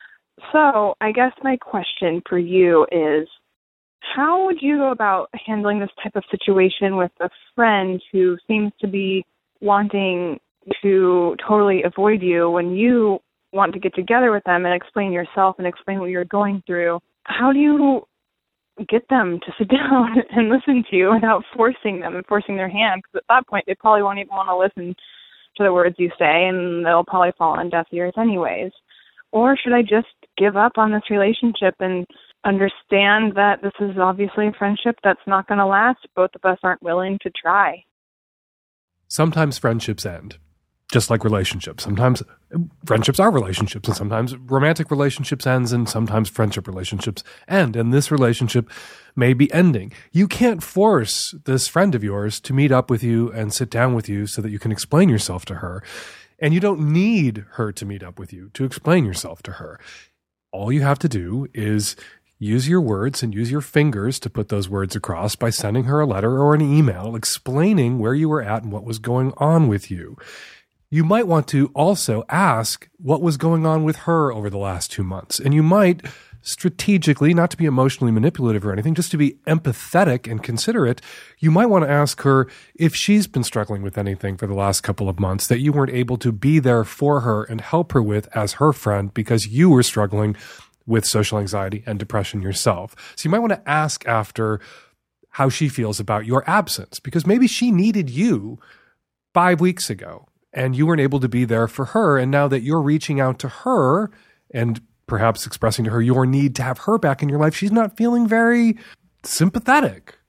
So I guess my question for you is, how would you go about handling this type of situation with a friend who seems to be wanting to totally avoid you when you want to get together with them and explain yourself and explain what you're going through? How do you get them to sit down and listen to you without forcing them and forcing their hand? Because at that point, they probably won't even want to listen to the words you say, and they'll probably fall on deaf ears anyways. Or should I just give up on this relationship and understand that this is obviously a friendship that's not going to last? Both of us aren't willing to try. Sometimes friendships end, just like relationships. Sometimes friendships are relationships, and sometimes romantic relationships ends, and sometimes friendship relationships end, and this relationship may be ending. You can't force this friend of yours to meet up with you and sit down with you so that you can explain yourself to her. And you don't need her to meet up with you to explain yourself to her. All you have to do is use your words and use your fingers to put those words across by sending her a letter or an email explaining where you were at and what was going on with you. You might want to also ask what was going on with her over the last 2 months. And you might strategically, not to be emotionally manipulative or anything, just to be empathetic and considerate, you might want to ask her if she's been struggling with anything for the last couple of months that you weren't able to be there for her and help her with as her friend because you were struggling with social anxiety and depression yourself. So you might want to ask after how she feels about your absence, because maybe she needed you 5 weeks ago and you weren't able to be there for her. And now that you're reaching out to her and perhaps expressing to her your need to have her back in your life, she's not feeling very sympathetic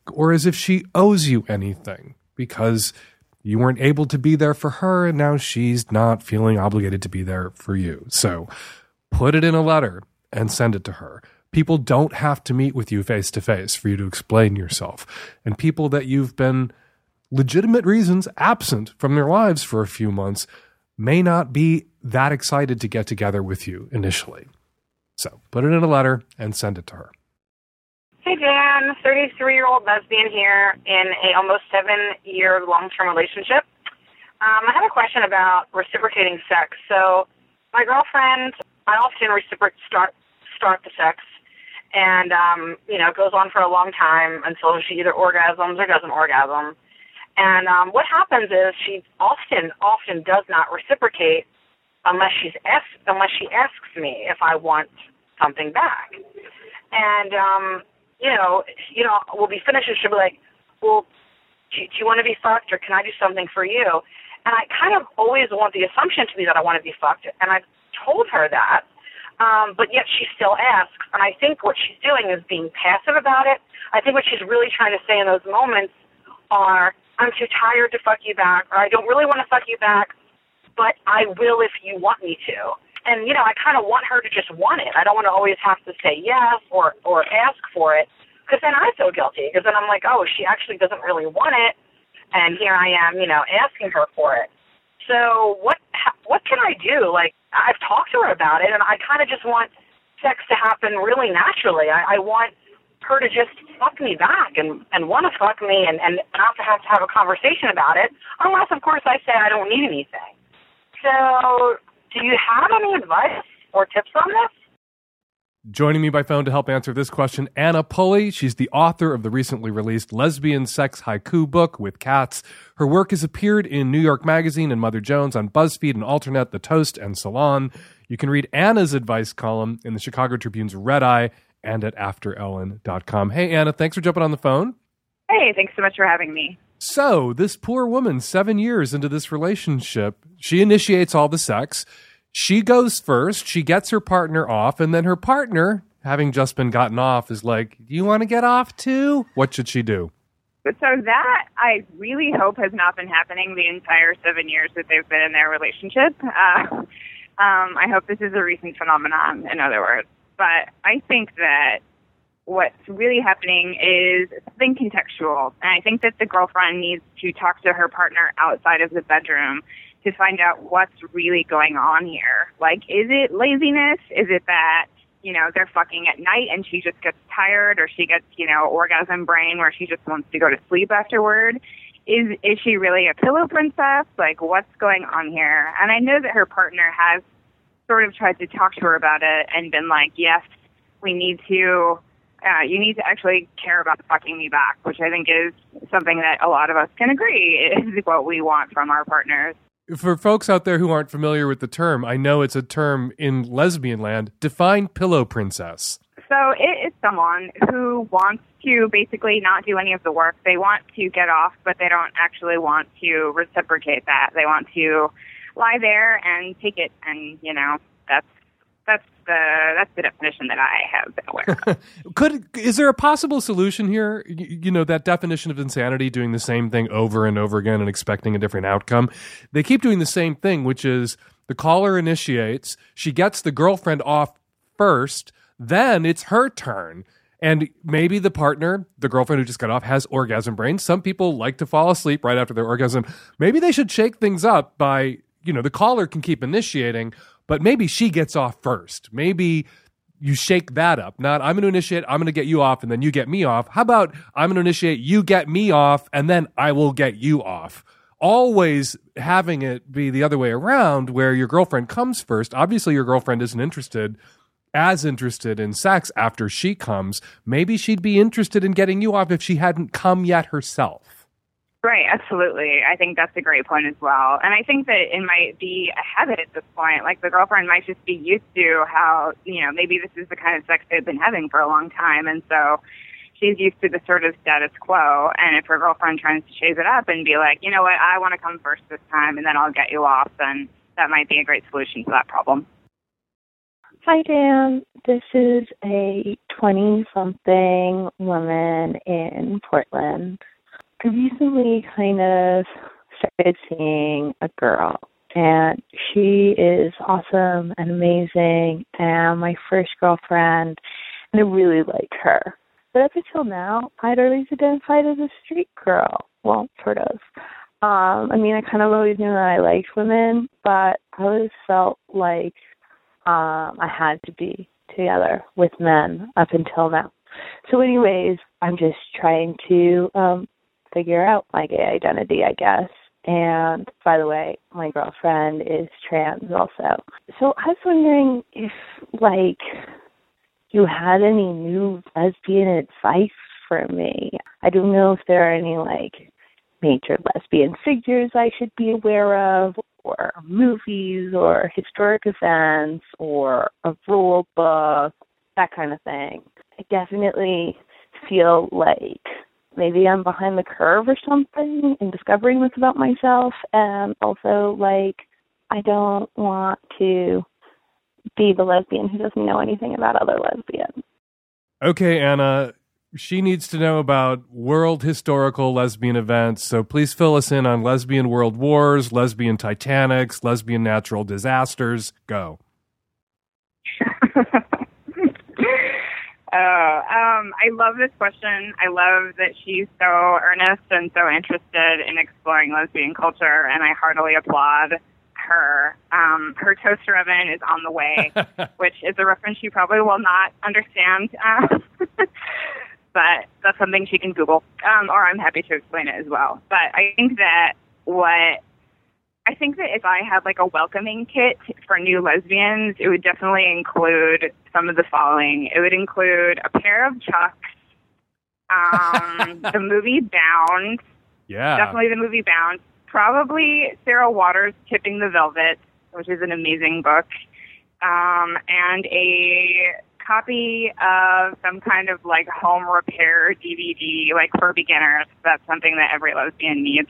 or as if she owes you anything because you weren't able to be there for her and now she's not feeling obligated to be there for you. So put it in a letter and send it to her. People don't have to meet with you face to face for you to explain yourself. And people that you've been legitimate reasons absent from their lives for a few months may not be that excited to get together with you initially. So put it in a letter and send it to her. Hey, Dan, 33-year-old lesbian here in a almost 7-year long-term relationship. I have a question about reciprocating sex. So my girlfriend, I often start the sex, and, it goes on for a long time until she either orgasms or doesn't orgasm. And what happens is she often does not reciprocate unless she asks me if I want something back. And, we'll be finished and she'll be like, well, do you want to be fucked or can I do something for you? And I kind of always want the assumption to be that I want to be fucked. And I've told her that, but yet she still asks. And I think what she's doing is being passive about it. I think what she's really trying to say in those moments are, I'm too tired to fuck you back, or I don't really want to fuck you back, but I will if you want me to. And, I kind of want her to just want it. I don't want to always have to say yes or ask for it, because then I feel guilty, because then I'm like, oh, she actually doesn't really want it, and here I am, asking her for it. So what can I do? Like, I've talked to her about it, and I kind of just want sex to happen really naturally. I want her to just fuck me back and want to fuck me and not to have a conversation about it, unless, of course, I say I don't need anything. So do you have any advice or tips on this? Joining me by phone to help answer this question, Anna Pulley. She's the author of the recently released Lesbian Sex Haiku book with cats. Her work has appeared in New York Magazine and Mother Jones, on BuzzFeed and Alternate, The Toast, and Salon. You can read Anna's advice column in the Chicago Tribune's Red Eye and at AfterEllen.com. Hey, Anna, thanks for jumping on the phone. Hey, thanks so much for having me. So, this poor woman, 7 years into this relationship, she initiates all the sex. She goes first, she gets her partner off, and then her partner, having just been gotten off, is like, do you want to get off too? What should she do? So that, I really hope, has not been happening the entire 7 years that they've been in their relationship. I hope this is a recent phenomenon, in other words. But I think that what's really happening is something contextual. And I think that the girlfriend needs to talk to her partner outside of the bedroom to find out what's really going on here. Like, is it laziness? Is it that, they're fucking at night and she just gets tired, or she gets, orgasm brain where she just wants to go to sleep afterward? Is she really a pillow princess? Like, what's going on here? And I know that her partner has sort of tried to talk to her about it and been like, yes, we need to, you need to actually care about fucking me back, which I think is something that a lot of us can agree is what we want from our partners. For folks out there who aren't familiar with the term, I know it's a term in lesbian land. Define pillow princess. So it is someone who wants to basically not do any of the work. They want to get off, but they don't actually want to reciprocate that. They want to lie there and take it, and that's the definition that I have been aware of. Is there a possible solution here? That definition of insanity, doing the same thing over and over again and expecting a different outcome. They keep doing the same thing, which is the caller initiates, she gets the girlfriend off first, then it's her turn. And maybe the partner, the girlfriend who just got off, has orgasm brain. Some people like to fall asleep right after their orgasm. Maybe they should shake things up by, the caller can keep initiating, but maybe she gets off first. Maybe you shake that up. Not, I'm going to initiate, I'm going to get you off, and then you get me off. How about I'm going to initiate, you get me off, and then I will get you off? Always having it be the other way around, where your girlfriend comes first. Obviously, your girlfriend isn't as interested in sex after she comes. Maybe she'd be interested in getting you off if she hadn't come yet herself. Right, absolutely. I think that's a great point as well. And I think that it might be a habit at this point. Like, the girlfriend might just be used to how, maybe this is the kind of sex they've been having for a long time. And so she's used to the sort of status quo. And if her girlfriend tries to chase it up and be like, you know what, I want to come first this time and then I'll get you off, then that might be a great solution to that problem. Hi, Dan. This is a 20-something woman in Portland. I recently kind of started seeing a girl, and she is awesome and amazing, and my first girlfriend, and I really like her. But up until now, I'd always identified as a street girl. Well, sort of. I kind of always knew that I liked women, but I always felt like I had to be together with men up until now. So anyways, I'm just trying to figure out my gay identity, I guess. And by the way, my girlfriend is trans also. So I was wondering if, you had any new lesbian advice for me. I don't know if there are any, major lesbian figures I should be aware of, or movies, or historic events, or a rule book, that kind of thing. I definitely feel like maybe I'm behind the curve or something in discovering this about myself, and also, I don't want to be the lesbian who doesn't know anything about other lesbians. Okay, Anna, she needs to know about world historical lesbian events, so please fill us in on lesbian world wars, lesbian Titanics, lesbian natural disasters. Go. I love this question. I love that she's so earnest and so interested in exploring lesbian culture, and I heartily applaud her. Her toaster oven is on the way, which is a reference she probably will not understand. But that's something she can Google, or I'm happy to explain it as well. But I think that if I had a welcoming kit for new lesbians, it would definitely include some of the following. It would include a pair of Chucks, the movie Bound. Yeah. Definitely the movie Bound. Probably Sarah Waters' Tipping the Velvet, which is an amazing book, and a copy of some kind of home repair DVD, for beginners. That's something that every lesbian needs.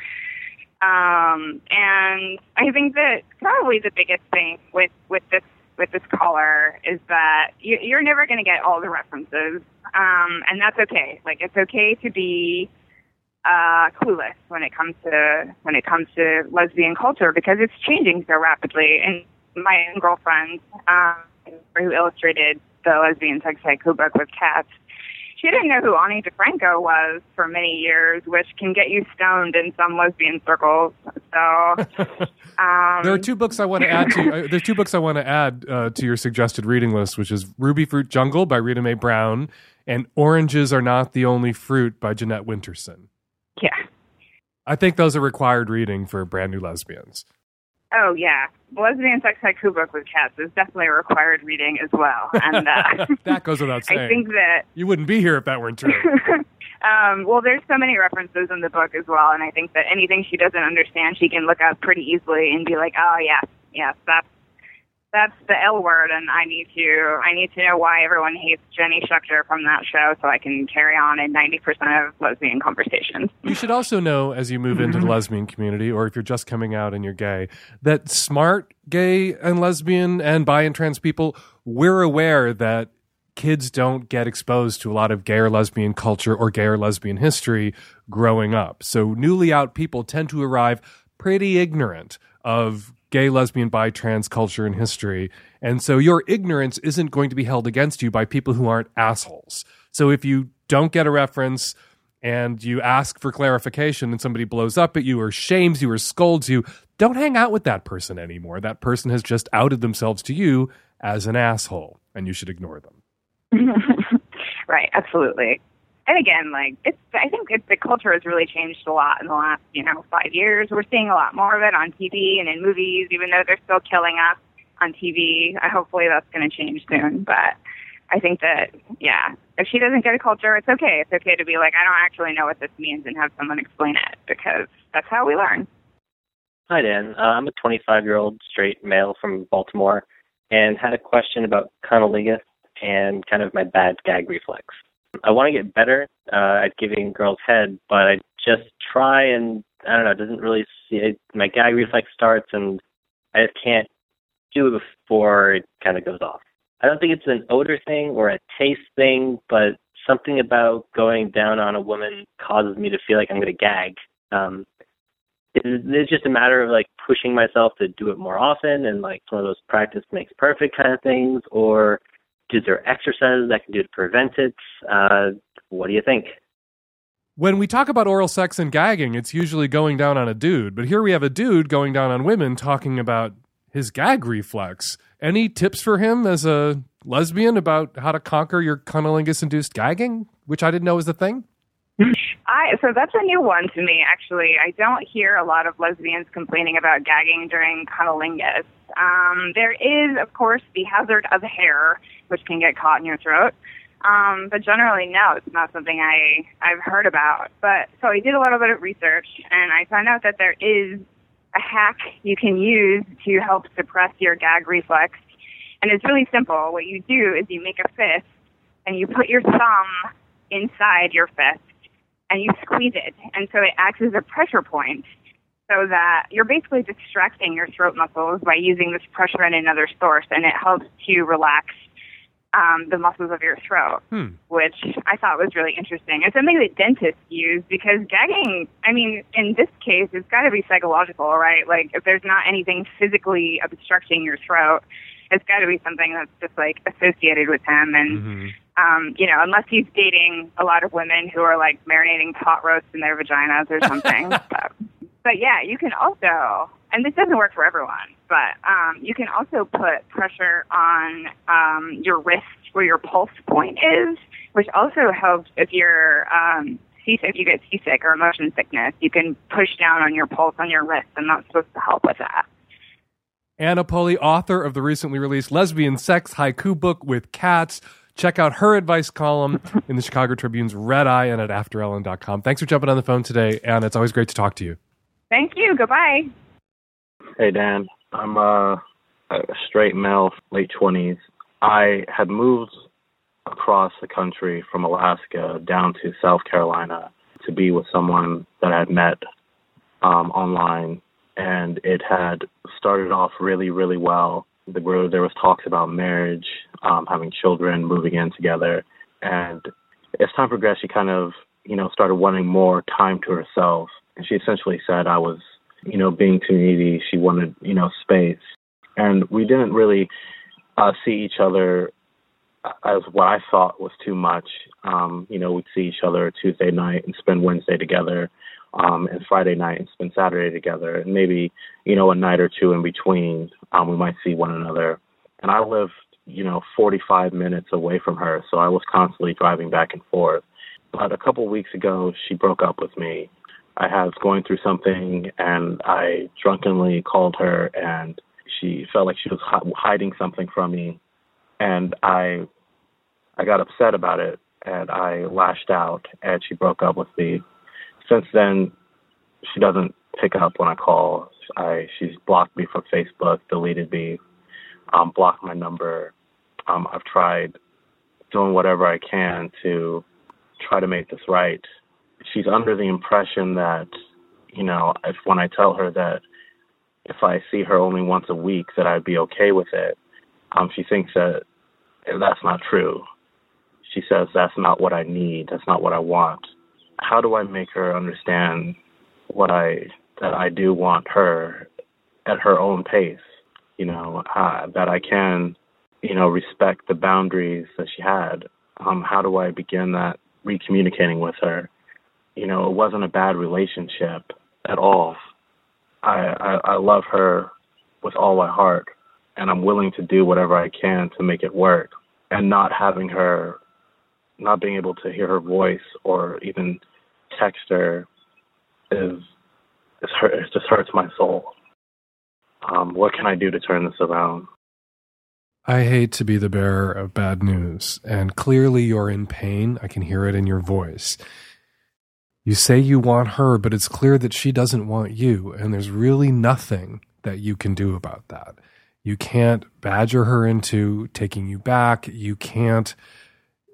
And I think that probably the biggest thing with this caller is that you're never going to get all the references, and that's okay. It's okay to be clueless when it comes to lesbian culture, because it's changing so rapidly. And my own girlfriend, who illustrated the lesbian sex haiku book with cats, she didn't know who Ani DeFranco was for many years, which can get you stoned in some lesbian circles. So there are two books I want to add to. There's two books I want to add to your suggested reading list, which is Ruby Fruit Jungle by Rita Mae Brown and Oranges Are Not the Only Fruit by Jeanette Winterson. Yeah, I think those are required reading for brand new lesbians. Oh, yeah. The lesbian sex haiku book with cats is definitely a required reading as well. And that goes without saying. I think that you wouldn't be here if that weren't true. Well, there's so many references in the book as well, and I think that anything she doesn't understand, she can look up pretty easily and be like, oh, yes, that's the L word, and I need to know why everyone hates Jenny Schechter from that show so I can carry on in 90% of lesbian conversations. You should also know, as you move into the lesbian community, or if you're just coming out and you're gay, that smart gay and lesbian and bi and trans people, we're aware that kids don't get exposed to a lot of gay or lesbian culture or gay or lesbian history growing up. So newly out people tend to arrive pretty ignorant of gay, lesbian, bi, trans culture and history. And so your ignorance isn't going to be held against you by people who aren't assholes. So if you don't get a reference and you ask for clarification and somebody blows up at you or shames you or scolds you, don't hang out with that person anymore. That person has just outed themselves to you as an asshole, and you should ignore them. Right, absolutely. And again, I think the culture has really changed a lot in the last, 5 years. We're seeing a lot more of it on TV and in movies, even though they're still killing us on TV. Hopefully that's going to change soon. But I think that, if she doesn't get a culture, it's okay. It's okay to be like, I don't actually know what this means, and have someone explain it, because that's how we learn. Hi, Dan. I'm a 25-year-old straight male from Baltimore, and had a question about cunnilingus and kind of my bad gag reflex. I want to get better at giving girls head, but I just try and, I don't know, it doesn't really see it. My gag reflex starts and I just can't do it before it kind of goes off. I don't think it's an odor thing or a taste thing, but something about going down on a woman causes me to feel like I'm going to gag. It's just a matter of like pushing myself to do it more often and like one of those practice makes perfect kind of things, or is there exercises I can do to prevent it? What do you think? When we talk about oral sex and gagging, it's usually going down on a dude. But here we have a dude going down on women talking about his gag reflex. Any tips for him as a lesbian about how to conquer your cunnilingus-induced gagging, which I didn't know was a thing? So that's a new one to me, actually. I don't hear a lot of lesbians complaining about gagging during cunnilingus. There is, of course, the hazard of hair, which can get caught in your throat. But generally, no, it's not something I've heard about. But so I did a little bit of research, and I found out that there is a hack you can use to help suppress your gag reflex. And it's really simple. What you do is you make a fist, and you put your thumb inside your fist, and you squeeze it. And so it acts as a pressure point so that you're basically distracting your throat muscles by using this pressure in another source, and it helps to relax the muscles of your throat, which I thought was really interesting. It's something that dentists use because gagging, I mean, in this case, it's got to be psychological, right? Like, if there's not anything physically obstructing your throat, it's got to be something that's just, like, associated with him. And, you know, unless he's dating a lot of women who are, like, marinating pot roasts in their vaginas or something. But, yeah, you can also, and this doesn't work for everyone, but you can also put pressure on your wrist where your pulse point is, which also helps if you're seasick, you get seasick or motion sickness. You can push down on your pulse on your wrist, and that's supposed to help with that. Anna Pulley, author of the recently released Lesbian Sex Haiku book with Cats. Check out her advice column in the Chicago Tribune's Red Eye and at AfterEllen.com. Thanks for jumping on the phone today, Anna. It's always great to talk to you. Thank you. Goodbye. Hey, Dan. I'm a straight male, late 20s. I had moved across the country from Alaska down to South Carolina to be with someone that I had met online, and it had started off really, really well. There was talks about marriage, having children, moving in together, and as time progressed, she kind of, started wanting more time to herself. And she essentially said I was, being too needy. She wanted, space. And we didn't really see each other as what I thought was too much. We'd see each other Tuesday night and spend Wednesday together, and Friday night and spend Saturday together. And maybe, a night or two in between, we might see one another. And I lived, 45 minutes away from her, so I was constantly driving back and forth. But a couple of weeks ago, she broke up with me. I was going through something, and I drunkenly called her, and she felt like she was hiding something from me. And I got upset about it, and I lashed out, and she broke up with me. Since then, she doesn't pick up when I call. She's blocked me from Facebook, deleted me, blocked my number. I've tried doing whatever I can to try to make this right. She's under the impression that, when I tell her that if I see her only once a week, that I'd be okay with it, she thinks that that's not true. She says that's not what I need. That's not what I want. How do I make her understand that I do want her at her own pace? That I can, respect the boundaries that she had. How do I begin that recommunicating with her? It wasn't a bad relationship at all. I love her with all my heart, and I'm willing to do whatever I can to make it work. And not being able to hear her voice or even text her it just hurts my soul. What can I do to turn this around? I hate to be the bearer of bad news, and clearly you're in pain. I can hear it in your voice. You say you want her, but it's clear that she doesn't want you, and there's really nothing that you can do about that. You can't badger her into taking you back. You can't,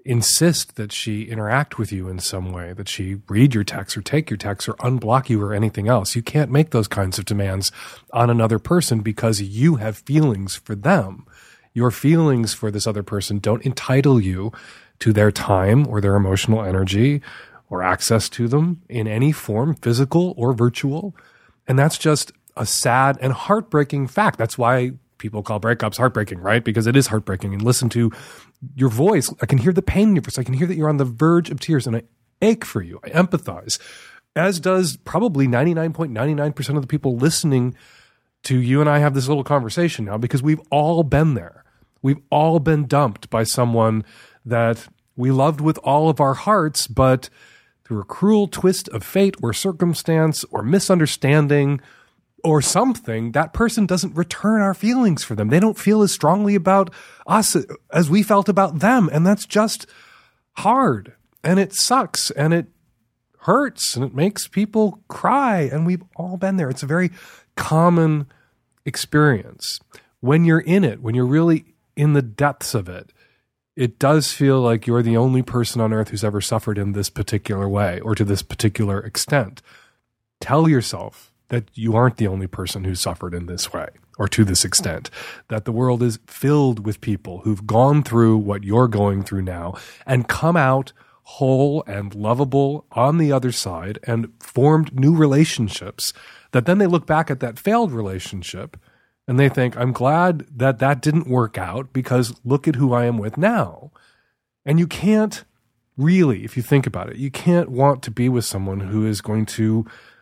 insist that she interact with you in some way, that she read your text or take your text or unblock you or anything else. You can't make those kinds of demands on another person because you have feelings for them. Your feelings for this other person don't entitle you to their time or their emotional energy or access to them in any form, physical or virtual. And that's just a sad and heartbreaking fact. That's why people call breakups heartbreaking, right? Because it is heartbreaking. And listen to your voice. I can hear the pain in your voice. I can hear that you're on the verge of tears, and I ache for you. I empathize, as does probably 99.99% of the people listening to you and I have this little conversation now, because we've all been there. We've all been dumped by someone that we loved with all of our hearts, but through a cruel twist of fate or circumstance or misunderstanding or something, that person doesn't return our feelings for them. They don't feel as strongly about us as we felt about them. And that's just hard. And it sucks. And it hurts. And it makes people cry. And we've all been there. It's a very common experience. When you're in it, when you're really in the depths of it, it does feel like you're the only person on earth who's ever suffered in this particular way or to this particular extent. Tell yourself that you aren't the only person who's suffered in this way or to this extent, that the world is filled with people who've gone through what you're going through now and come out whole and lovable on the other side and formed new relationships that then they look back at that failed relationship and they think, I'm glad that that didn't work out because look at who I am with now. And you can't really, if you think about it, you can't want to be with someone who is going to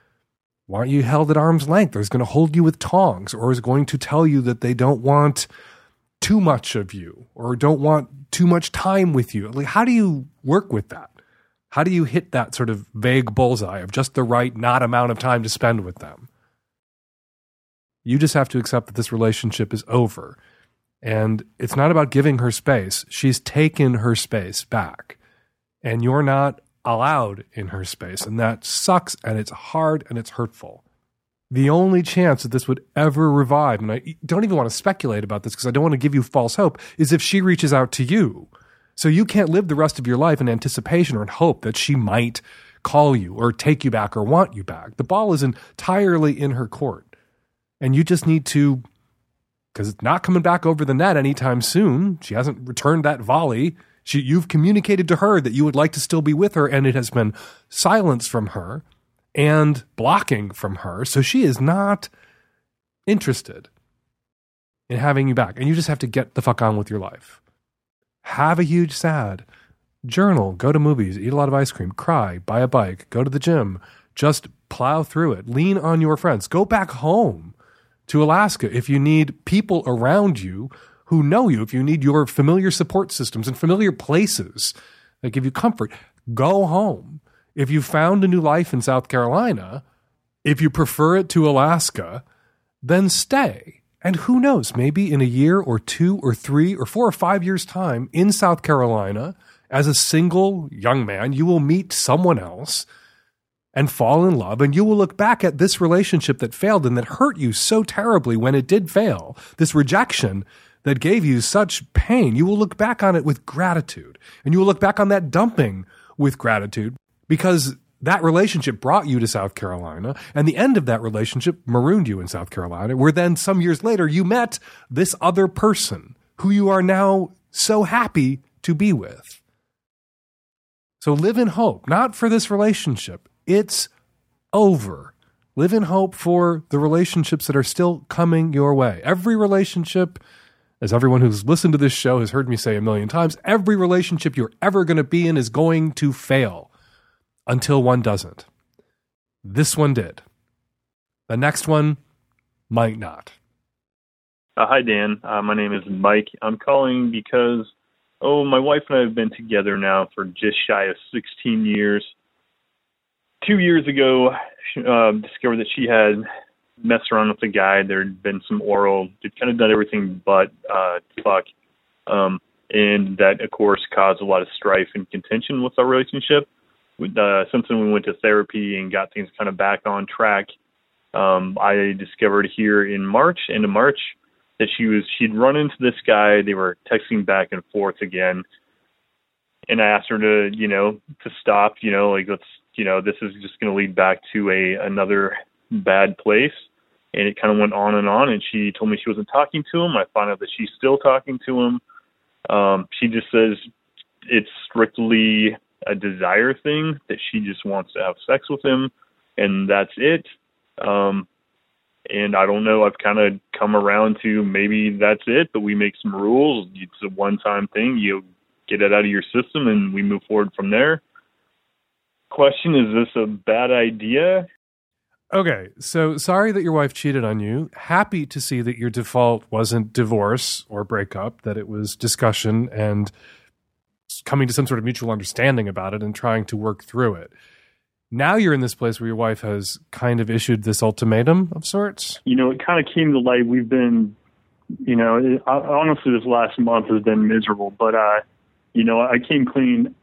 want you held at arm's length, or is going to hold you with tongs, or is going to tell you that they don't want too much of you or don't want too much time with you. Like, how do you work with that? How do you hit that sort of vague bullseye of just the right not amount of time to spend with them? You just have to accept that this relationship is over. And it's not about giving her space. She's taken her space back. And you're not allowed in her space. And that sucks, and it's hard, and it's hurtful. The only chance that this would ever revive, and I don't even want to speculate about this because I don't want to give you false hope, is if she reaches out to you. So you can't live the rest of your life in anticipation or in hope that she might call you or take you back or want you back. The ball is entirely in her court. And you just need to, because it's not coming back over the net anytime soon. She hasn't returned that volley. You've communicated to her that you would like to still be with her, and it has been silence from her and blocking from her. So she is not interested in having you back. And you just have to get the fuck on with your life. Have a huge sad. Journal, go to movies, eat a lot of ice cream, cry, buy a bike, go to the gym. Just plow through it. Lean on your friends. Go back home to Alaska if you need people around you who know you, if you need your familiar support systems and familiar places that give you comfort. Go home. If you found a new life in South Carolina, if you prefer it to Alaska, then stay. And who knows, maybe in a year or 2 or 3 or 4 or 5 years' time in South Carolina, as a single young man, you will meet someone else and fall in love, and you will look back at this relationship that failed and that hurt you so terribly when it did fail, this rejection that gave you such pain. You will look back on it with gratitude, and you will look back on that dumping with gratitude because that relationship brought you to South Carolina, and the end of that relationship marooned you in South Carolina, where then some years later you met this other person who you are now so happy to be with. So live in hope, not for this relationship. It's over. Live in hope for the relationships that are still coming your way. Every relationship, as everyone who's listened to this show has heard me say a million times, every relationship you're ever going to be in is going to fail until one doesn't. This one did. The next one might not. Hi, Dan. My name is Mike. I'm calling because, my wife and I have been together now for just shy of 16 years. 2 years ago, discovered that she had messed around with a guy. There had been some oral. They'd kind of done everything but fuck. And that, of course, caused a lot of strife and contention with our relationship. Since then, we went to therapy and got things kind of back on track. I discovered here in end of March, that she'd run into this guy. They were texting back and forth again. And I asked her to, to stop, like, let's, this is just going to lead back to another bad place. And it kind of went on. And she told me she wasn't talking to him. I found out that she's still talking to him. She just says it's strictly a desire thing, that she just wants to have sex with him, and that's it. And I don't know, I've kind of come around to maybe that's it, but we make some rules. It's a one-time thing. You get it out of your system, and we move forward from there. Question, is this a bad idea? Okay, so sorry that your wife cheated on you. Happy to see that your default wasn't divorce or breakup, that it was discussion and coming to some sort of mutual understanding about it and trying to work through it. Now you're in this place where your wife has kind of issued this ultimatum of sorts. It kind of came to light. We've been, honestly, this last month has been miserable. But, I came clean.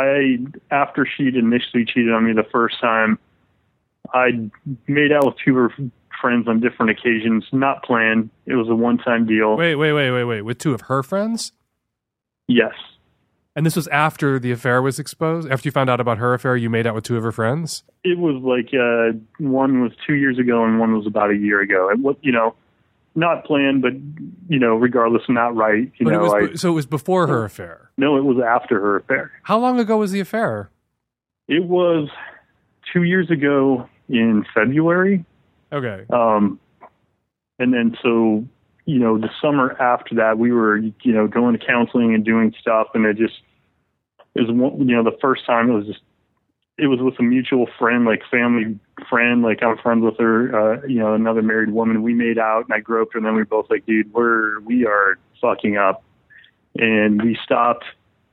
After she'd initially cheated on me the first time, I made out with two of her friends on different occasions, not planned. It was a one-time deal. Wait. With two of her friends? Yes. And this was after the affair was exposed? After you found out about her affair, you made out with two of her friends? It was like one was 2 years ago and one was about a year ago. It was, not planned, but, regardless, not right. So it was before her affair? No, it was after her affair. How long ago was the affair? It was 2 years ago in February. Okay. And then so, the summer after that, we were, going to counseling and doing stuff. And it was, the first time it was with a mutual friend, like family friend, like I'm friends with her, another married woman. We made out and I groped her, and then we were both like, dude, we are fucking up. And we stopped.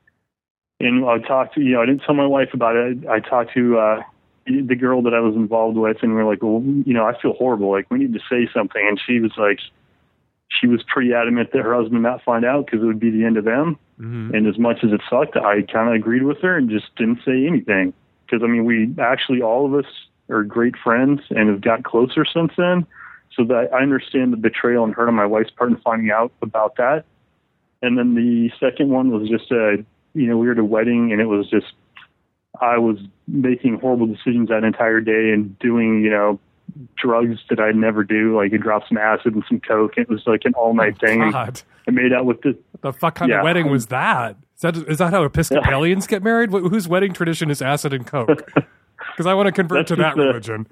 And I talked to, I didn't tell my wife about it. I talked to the girl that I was involved with, and we were like, well, I feel horrible. Like, we need to say something. And she was like, she was pretty adamant that her husband not find out because it would be the end of them. Mm-hmm. And as much as it sucked, I kind of agreed with her and just didn't say anything. Because, we actually, all of us are great friends and have got closer since then. So that I understand the betrayal and hurt on my wife's part and finding out about that. And then the second one was just we were at a wedding, and it was just, I was making horrible decisions that entire day and doing, drugs that I'd never do. Like, I dropped some acid and some coke. It was like an all-night thing. God. I made out with What the fuck kind of wedding was that? Is that how Episcopalians get married? Whose wedding tradition is acid and coke? Because I want to convert to that religion.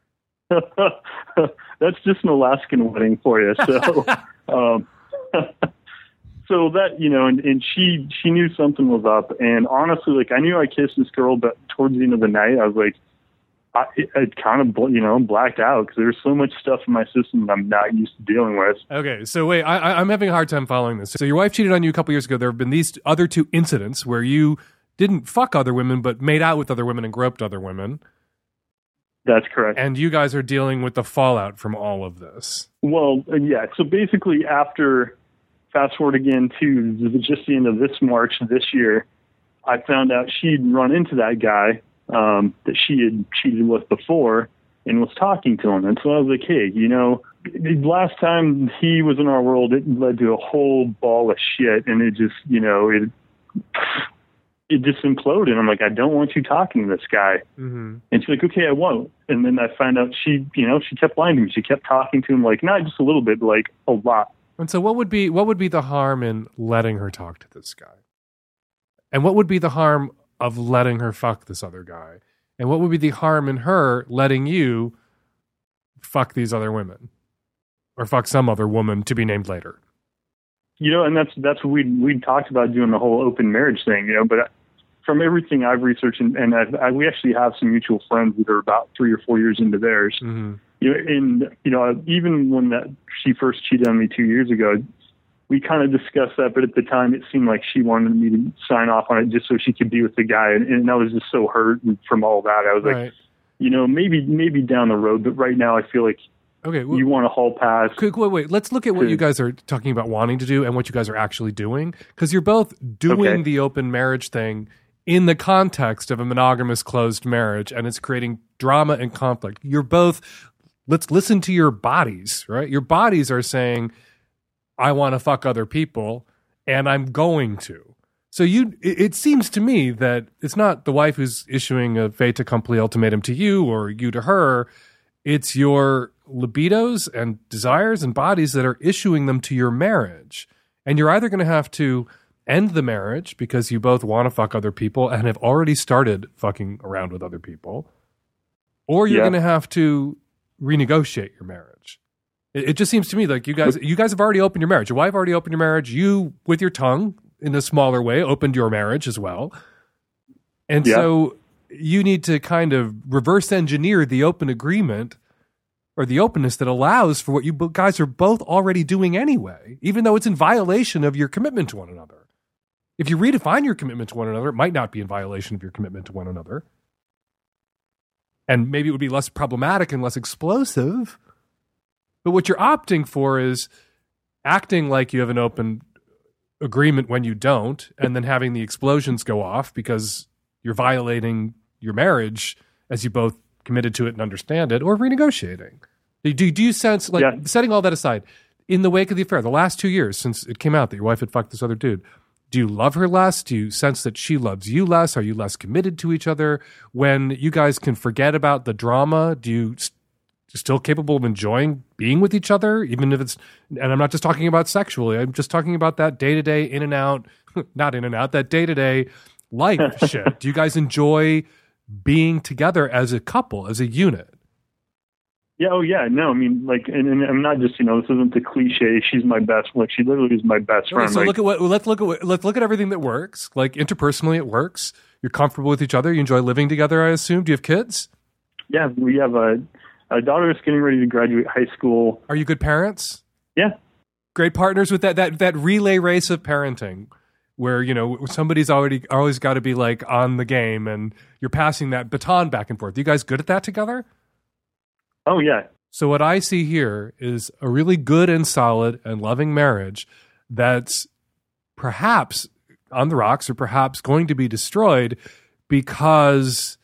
That's just an Alaskan wedding for you. So, so that, and she knew something was up. And honestly, like, I knew I kissed this girl, but towards the end of the night, I was like, I kind of, blacked out because there's so much stuff in my system that I'm not used to dealing with. Okay, so wait, I'm having a hard time following this. So your wife cheated on you a couple years ago. There have been these other two incidents where you didn't fuck other women, but made out with other women and groped other women. That's correct. And you guys are dealing with the fallout from all of this. Well, yeah. So basically, fast forward again to just the end of this March this year, I found out she'd run into that guy that she had cheated with before and was talking to him. And so I was like, hey, the last time he was in our world, it led to a whole ball of shit. And it just, it just imploded. I'm like, I don't want you talking to this guy. Mm-hmm. And she's like, okay, I won't. And then I found out she kept lying to me. She kept talking to him, like, not just a little bit, but like a lot. And so what would be the harm in letting her talk to this guy? And what would be the harm of letting her fuck this other guy? And what would be the harm in her letting you fuck these other women? Or fuck some other woman to be named later? And that's what we talked about, doing the whole open marriage thing, but from everything I've researched, and we actually have some mutual friends that are about 3 or 4 years into theirs. Mm-hmm. Even when she first cheated on me 2 years ago, we kind of discussed that, but at the time it seemed like she wanted me to sign off on it just so she could be with the guy. And I was just so hurt from all that. I was like, maybe down the road, but right now I feel like you want a hall pass. Wait. Let's look at what you guys are talking about wanting to do and what you guys are actually doing. Because you're both doing the open marriage thing in the context of a monogamous closed marriage, and it's creating drama and conflict. You're both, let's listen to your bodies, right? Your bodies are saying, I want to fuck other people, and I'm going to. So it seems to me that it's not the wife who's issuing a fait accompli ultimatum to you or you to her. It's your libidos and desires and bodies that are issuing them to your marriage. And you're either going to have to end the marriage because you both want to fuck other people and have already started fucking around with other people, or you're going to have to renegotiate your marriage. It just seems to me like you guys have already opened your marriage. Your wife already opened your marriage. You, with your tongue, in a smaller way, opened your marriage as well. And so you need to kind of reverse engineer the open agreement or the openness that allows for what you guys are both already doing anyway, even though it's in violation of your commitment to one another. If you redefine your commitment to one another, it might not be in violation of your commitment to one another. And maybe it would be less problematic and less explosive. But what you're opting for is acting like you have an open agreement when you don't, and then having the explosions go off because you're violating your marriage as you both committed to it and understand it, or renegotiating. Do you sense, like, setting all that aside, in the wake of the affair, the last 2 years since it came out that your wife had fucked this other dude, do you love her less? Do you sense that she loves you less? Are you less committed to each other? When you guys can forget about the drama, do you still capable of enjoying being with each other, even if it's, and I'm not just talking about sexually, I'm just talking about that day-to-day in and out, not in and out, that day-to-day life shit. Do you guys enjoy being together as a couple, as a unit? Yeah, oh yeah, no, I mean, like, and I'm not just, this isn't the cliche, she's my best, like, she literally is my best friend. So like, let's look at everything that works. Like, interpersonally, it works. You're comfortable with each other. You enjoy living together, I assume. Do you have kids? Yeah, we have a daughter is getting ready to graduate high school. Are you good parents? Yeah. Great partners with that relay race of parenting where, somebody's always got to be like on the game and you're passing that baton back and forth. You guys good at that together? Oh, yeah. So what I see here is a really good and solid and loving marriage that's perhaps on the rocks or perhaps going to be destroyed because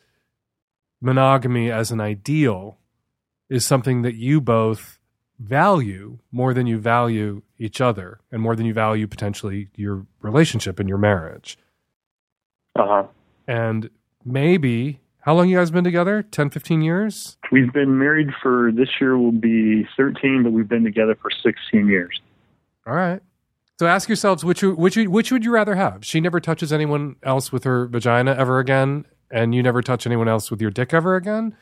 monogamy as an ideal is something that you both value more than you value each other and more than you value potentially your relationship and your marriage. Uh-huh. And maybe, how long you guys been together? 10, 15 years? We've been married for, this year will be 13, but we've been together for 16 years. All right. So ask yourselves, which would you rather have? She never touches anyone else with her vagina ever again, and you never touch anyone else with your dick ever again?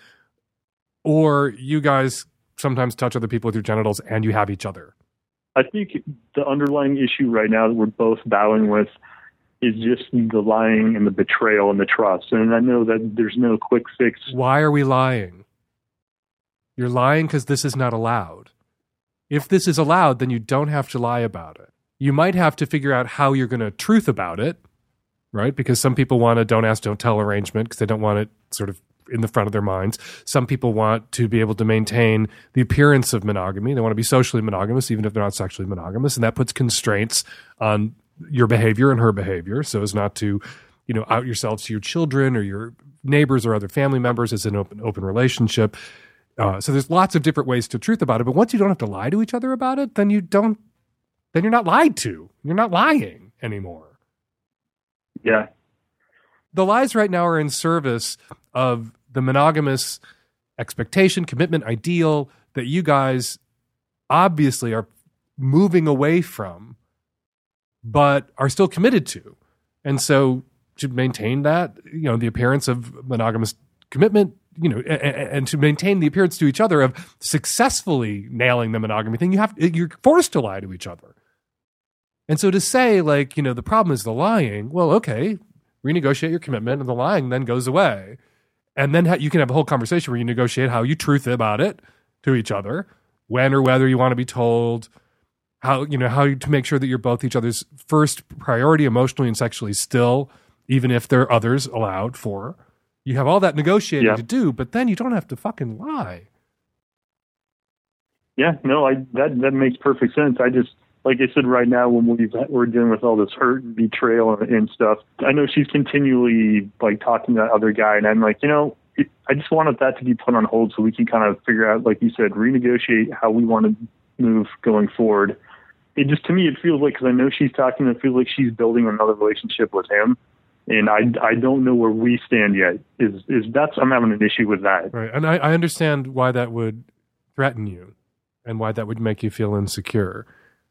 Or you guys sometimes touch other people with your genitals and you have each other? I think the underlying issue right now that we're both battling with is just the lying and the betrayal and the trust. And I know that there's no quick fix. Why are we lying? You're lying because this is not allowed. If this is allowed, then you don't have to lie about it. You might have to figure out how you're going to truth about it, right? Because some people want a don't ask, don't tell arrangement because they don't want it sort of in the front of their minds. Some people want to be able to maintain the appearance of monogamy. They want to be socially monogamous, even if they're not sexually monogamous. And that puts constraints on your behavior and her behavior so as not to, out yourselves to your children or your neighbors or other family members as an open relationship. So there's lots of different ways to truth about it. But once you don't have to lie to each other about it, then you're not lied to. You're not lying anymore. Yeah. The lies right now are in service of the monogamous expectation, commitment, ideal that you guys obviously are moving away from, but are still committed to. And so to maintain that, the appearance of monogamous commitment, and to maintain the appearance to each other of successfully nailing the monogamy thing, you're forced to lie to each other. And so to say, the problem is the lying, well, okay, renegotiate your commitment and the lying then goes away. And then you can have a whole conversation where you negotiate how you truth about it to each other, when or whether you want to be told, how to make sure that you're both each other's first priority emotionally and sexually still, even if there are others allowed for. You have all that negotiating to do, but then you don't have to fucking lie. Yeah, no, that makes perfect sense. I just, like I said, right now when we're dealing with all this hurt and betrayal and stuff, I know she's continually talking to that other guy, and I'm like, I just wanted that to be put on hold so we can kind of figure out, like you said, renegotiate how we want to move going forward. it just, to me, it feels like, because I know she's talking, it feels like she's building another relationship with him. And I don't know where we stand yet. I'm having an issue with that. Right. And I understand why that would threaten you and why that would make you feel insecure.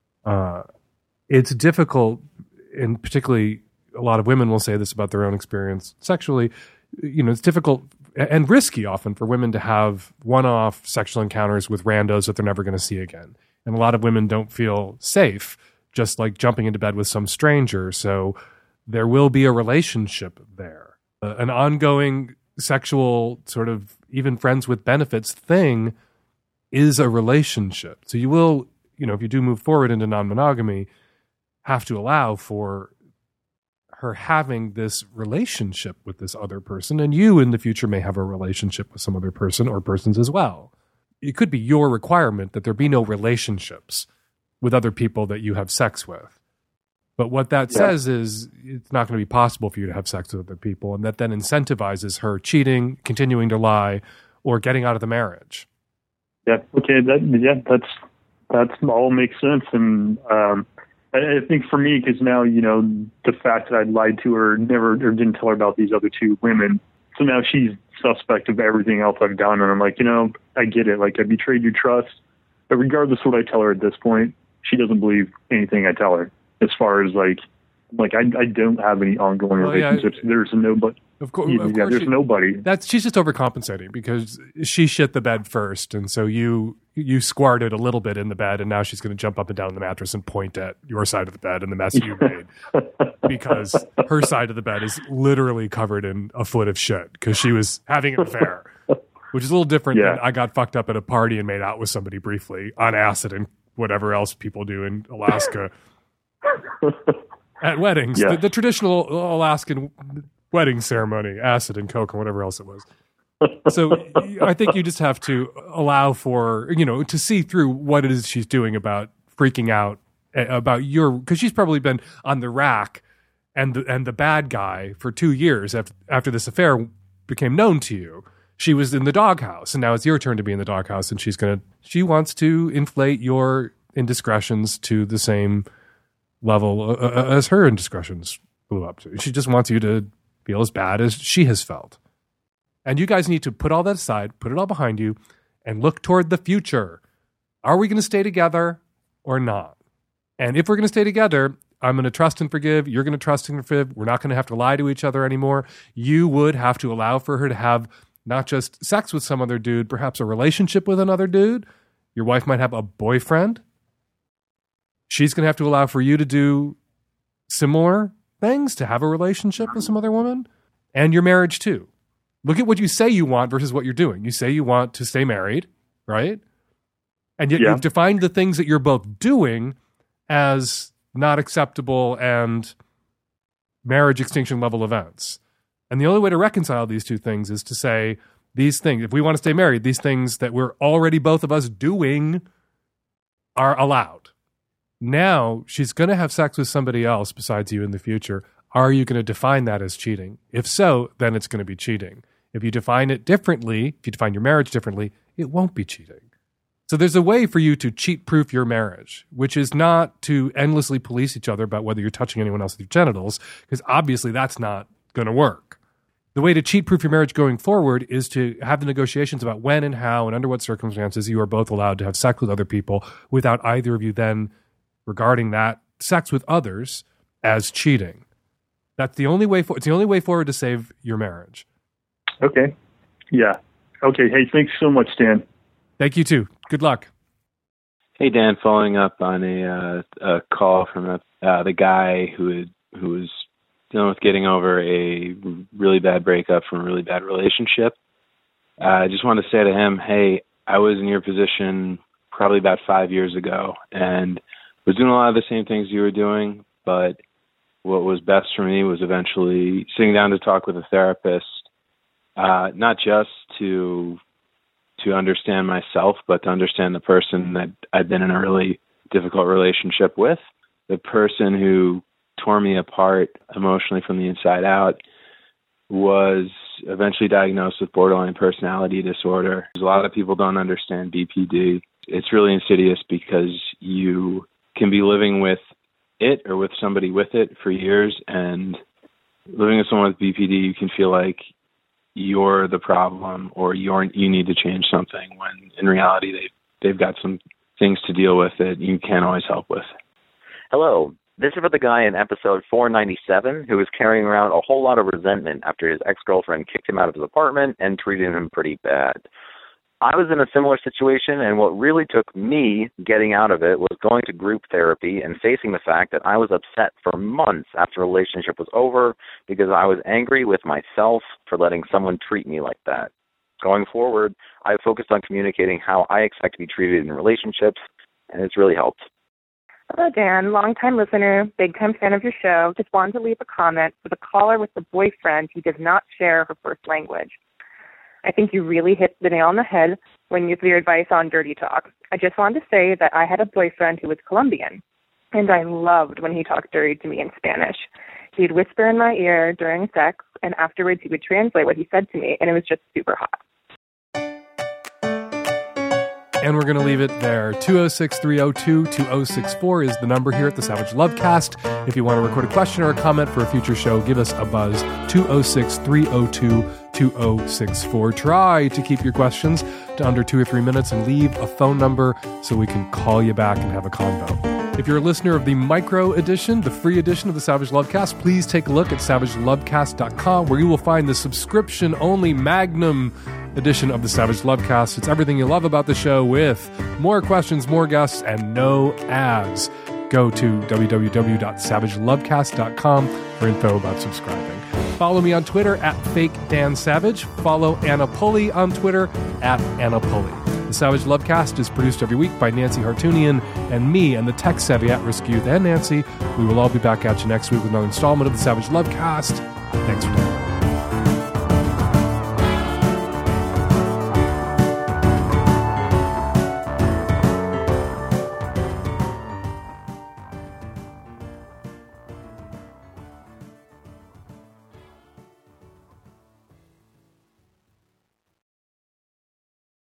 It's difficult, and particularly a lot of women will say this about their own experience sexually. It's difficult and risky often for women to have one-off sexual encounters with randos that they're never going to see again. And a lot of women don't feel safe just like jumping into bed with some stranger. So there will be a relationship there. An ongoing sexual sort of even friends with benefits thing is a relationship. So you will, if you do move forward into non-monogamy, have to allow for her having this relationship with this other person, and you in the future may have a relationship with some other person or persons as well. It could be your requirement that there be no relationships with other people that you have sex with. But what that says is it's not going to be possible for you to have sex with other people, and that then incentivizes her cheating, continuing to lie, or getting out of the marriage. Yeah. Okay. That's all makes sense. And I think for me, because now, the fact that I lied to her, or didn't tell her about these other two women, so now she's suspect of everything else I've done. And I'm like, I get it. Like, I betrayed your trust. But regardless of what I tell her at this point, she doesn't believe anything I tell her. As far as like I don't have any ongoing relationships. Yeah. There's nobody. Of course, there's nobody. She's just overcompensating because she shit the bed first, and so you squirted a little bit in the bed, and now she's going to jump up and down the mattress and point at your side of the bed and the mess you made because her side of the bed is literally covered in a foot of shit because she was having an affair, which is a little different than I got fucked up at a party and made out with somebody briefly on acid and whatever else people do in Alaska. At weddings, the traditional Alaskan wedding ceremony, acid and coke and whatever else it was. So I think you just have to allow for, to see through what it is she's doing about freaking out about because she's probably been on the rack and the bad guy for 2 years after this affair became known to you. She was in the doghouse, and now it's your turn to be in the doghouse, and she wants to inflate your indiscretions to the same level as her indiscretions blew up to. She just wants you to feel as bad as she has felt. And you guys need to put all that aside, put it all behind you, and look toward the future. Are we going to stay together or not? And if we're going to stay together, I'm going to trust and forgive. You're going to trust and forgive. We're not going to have to lie to each other anymore. You would have to allow for her to have not just sex with some other dude, perhaps a relationship with another dude. Your wife might have a boyfriend. She's going to have to allow for you to do similar things, to have a relationship with some other woman, and your marriage too. Look at what you say you want versus what you're doing. You say you want to stay married, right? And yet you've defined the things that you're both doing as not acceptable and marriage extinction level events. And the only way to reconcile these two things is to say these things, if we want to stay married, these things that we're already both of us doing are allowed. Now she's going to have sex with somebody else besides you in the future. Are you going to define that as cheating? If so, then it's going to be cheating. If you define it differently, if you define your marriage differently, it won't be cheating. So there's a way for you to cheat-proof your marriage, which is not to endlessly police each other about whether you're touching anyone else with your genitals, because obviously that's not going to work. The way to cheat-proof your marriage going forward is to have the negotiations about when and how and under what circumstances you are both allowed to have sex with other people without either of you then regarding that sex with others as cheating. That's the only way it's the only way forward to save your marriage. Okay. Yeah. Okay. Hey, thanks so much, Dan. Thank you too. Good luck. Hey, Dan, following up on a call from the guy who was dealing with getting over a really bad breakup from a really bad relationship. I just want to say to him, hey, I was in your position probably about 5 years ago and was doing a lot of the same things you were doing, but what was best for me was eventually sitting down to talk with a therapist, not just to understand myself, but to understand the person that I'd been in a really difficult relationship with. The person who tore me apart emotionally from the inside out was eventually diagnosed with borderline personality disorder. A lot of people don't understand BPD. It's really insidious because you can be living with it or with somebody with it for years, and living with someone with BPD, you can feel like you're the problem or you need to change something, when in reality they've got some things to deal with that you can't always help with. Hello. This is for the guy in episode 497 who was carrying around a whole lot of resentment after his ex-girlfriend kicked him out of his apartment and treated him pretty bad. I was in a similar situation, and what really took me getting out of it was going to group therapy and facing the fact that I was upset for months after the relationship was over because I was angry with myself for letting someone treat me like that. Going forward, I focused on communicating how I expect to be treated in relationships, and it's really helped. Hello, Dan. Long-time listener, big-time fan of your show. Just wanted to leave a comment for the caller with the boyfriend who does not share her first language. I think you really hit the nail on the head when you threw your advice on dirty talk. I just wanted to say that I had a boyfriend who was Colombian, and I loved when he talked dirty to me in Spanish. He'd whisper in my ear during sex, and afterwards he would translate what he said to me, and it was just super hot. And we're going to leave it there. 206-302-2064 is the number here at the Savage Lovecast. If you want to record a question or a comment for a future show, give us a buzz. 206-302-2064. Try to keep your questions to under 2 or 3 minutes and leave a phone number so we can call you back and have a convo. If you're a listener of the micro edition, the free edition of the Savage Lovecast, please take a look at savagelovecast.com, where you will find the subscription-only Magnum edition of the Savage Lovecast. It's everything you love about the show, with more questions, more guests, and no ads. Go to www.savagelovecast.com for info about subscribing. Follow me on Twitter at FakeDanSavage. Follow Anna Pulley on Twitter at Anna Pulley. The Savage Lovecast is produced every week by Nancy Hartunian and me and the tech-savvy at-risk youth and Nancy. We will all be back at you next week with another installment of the Savage Lovecast. Thanks for listening.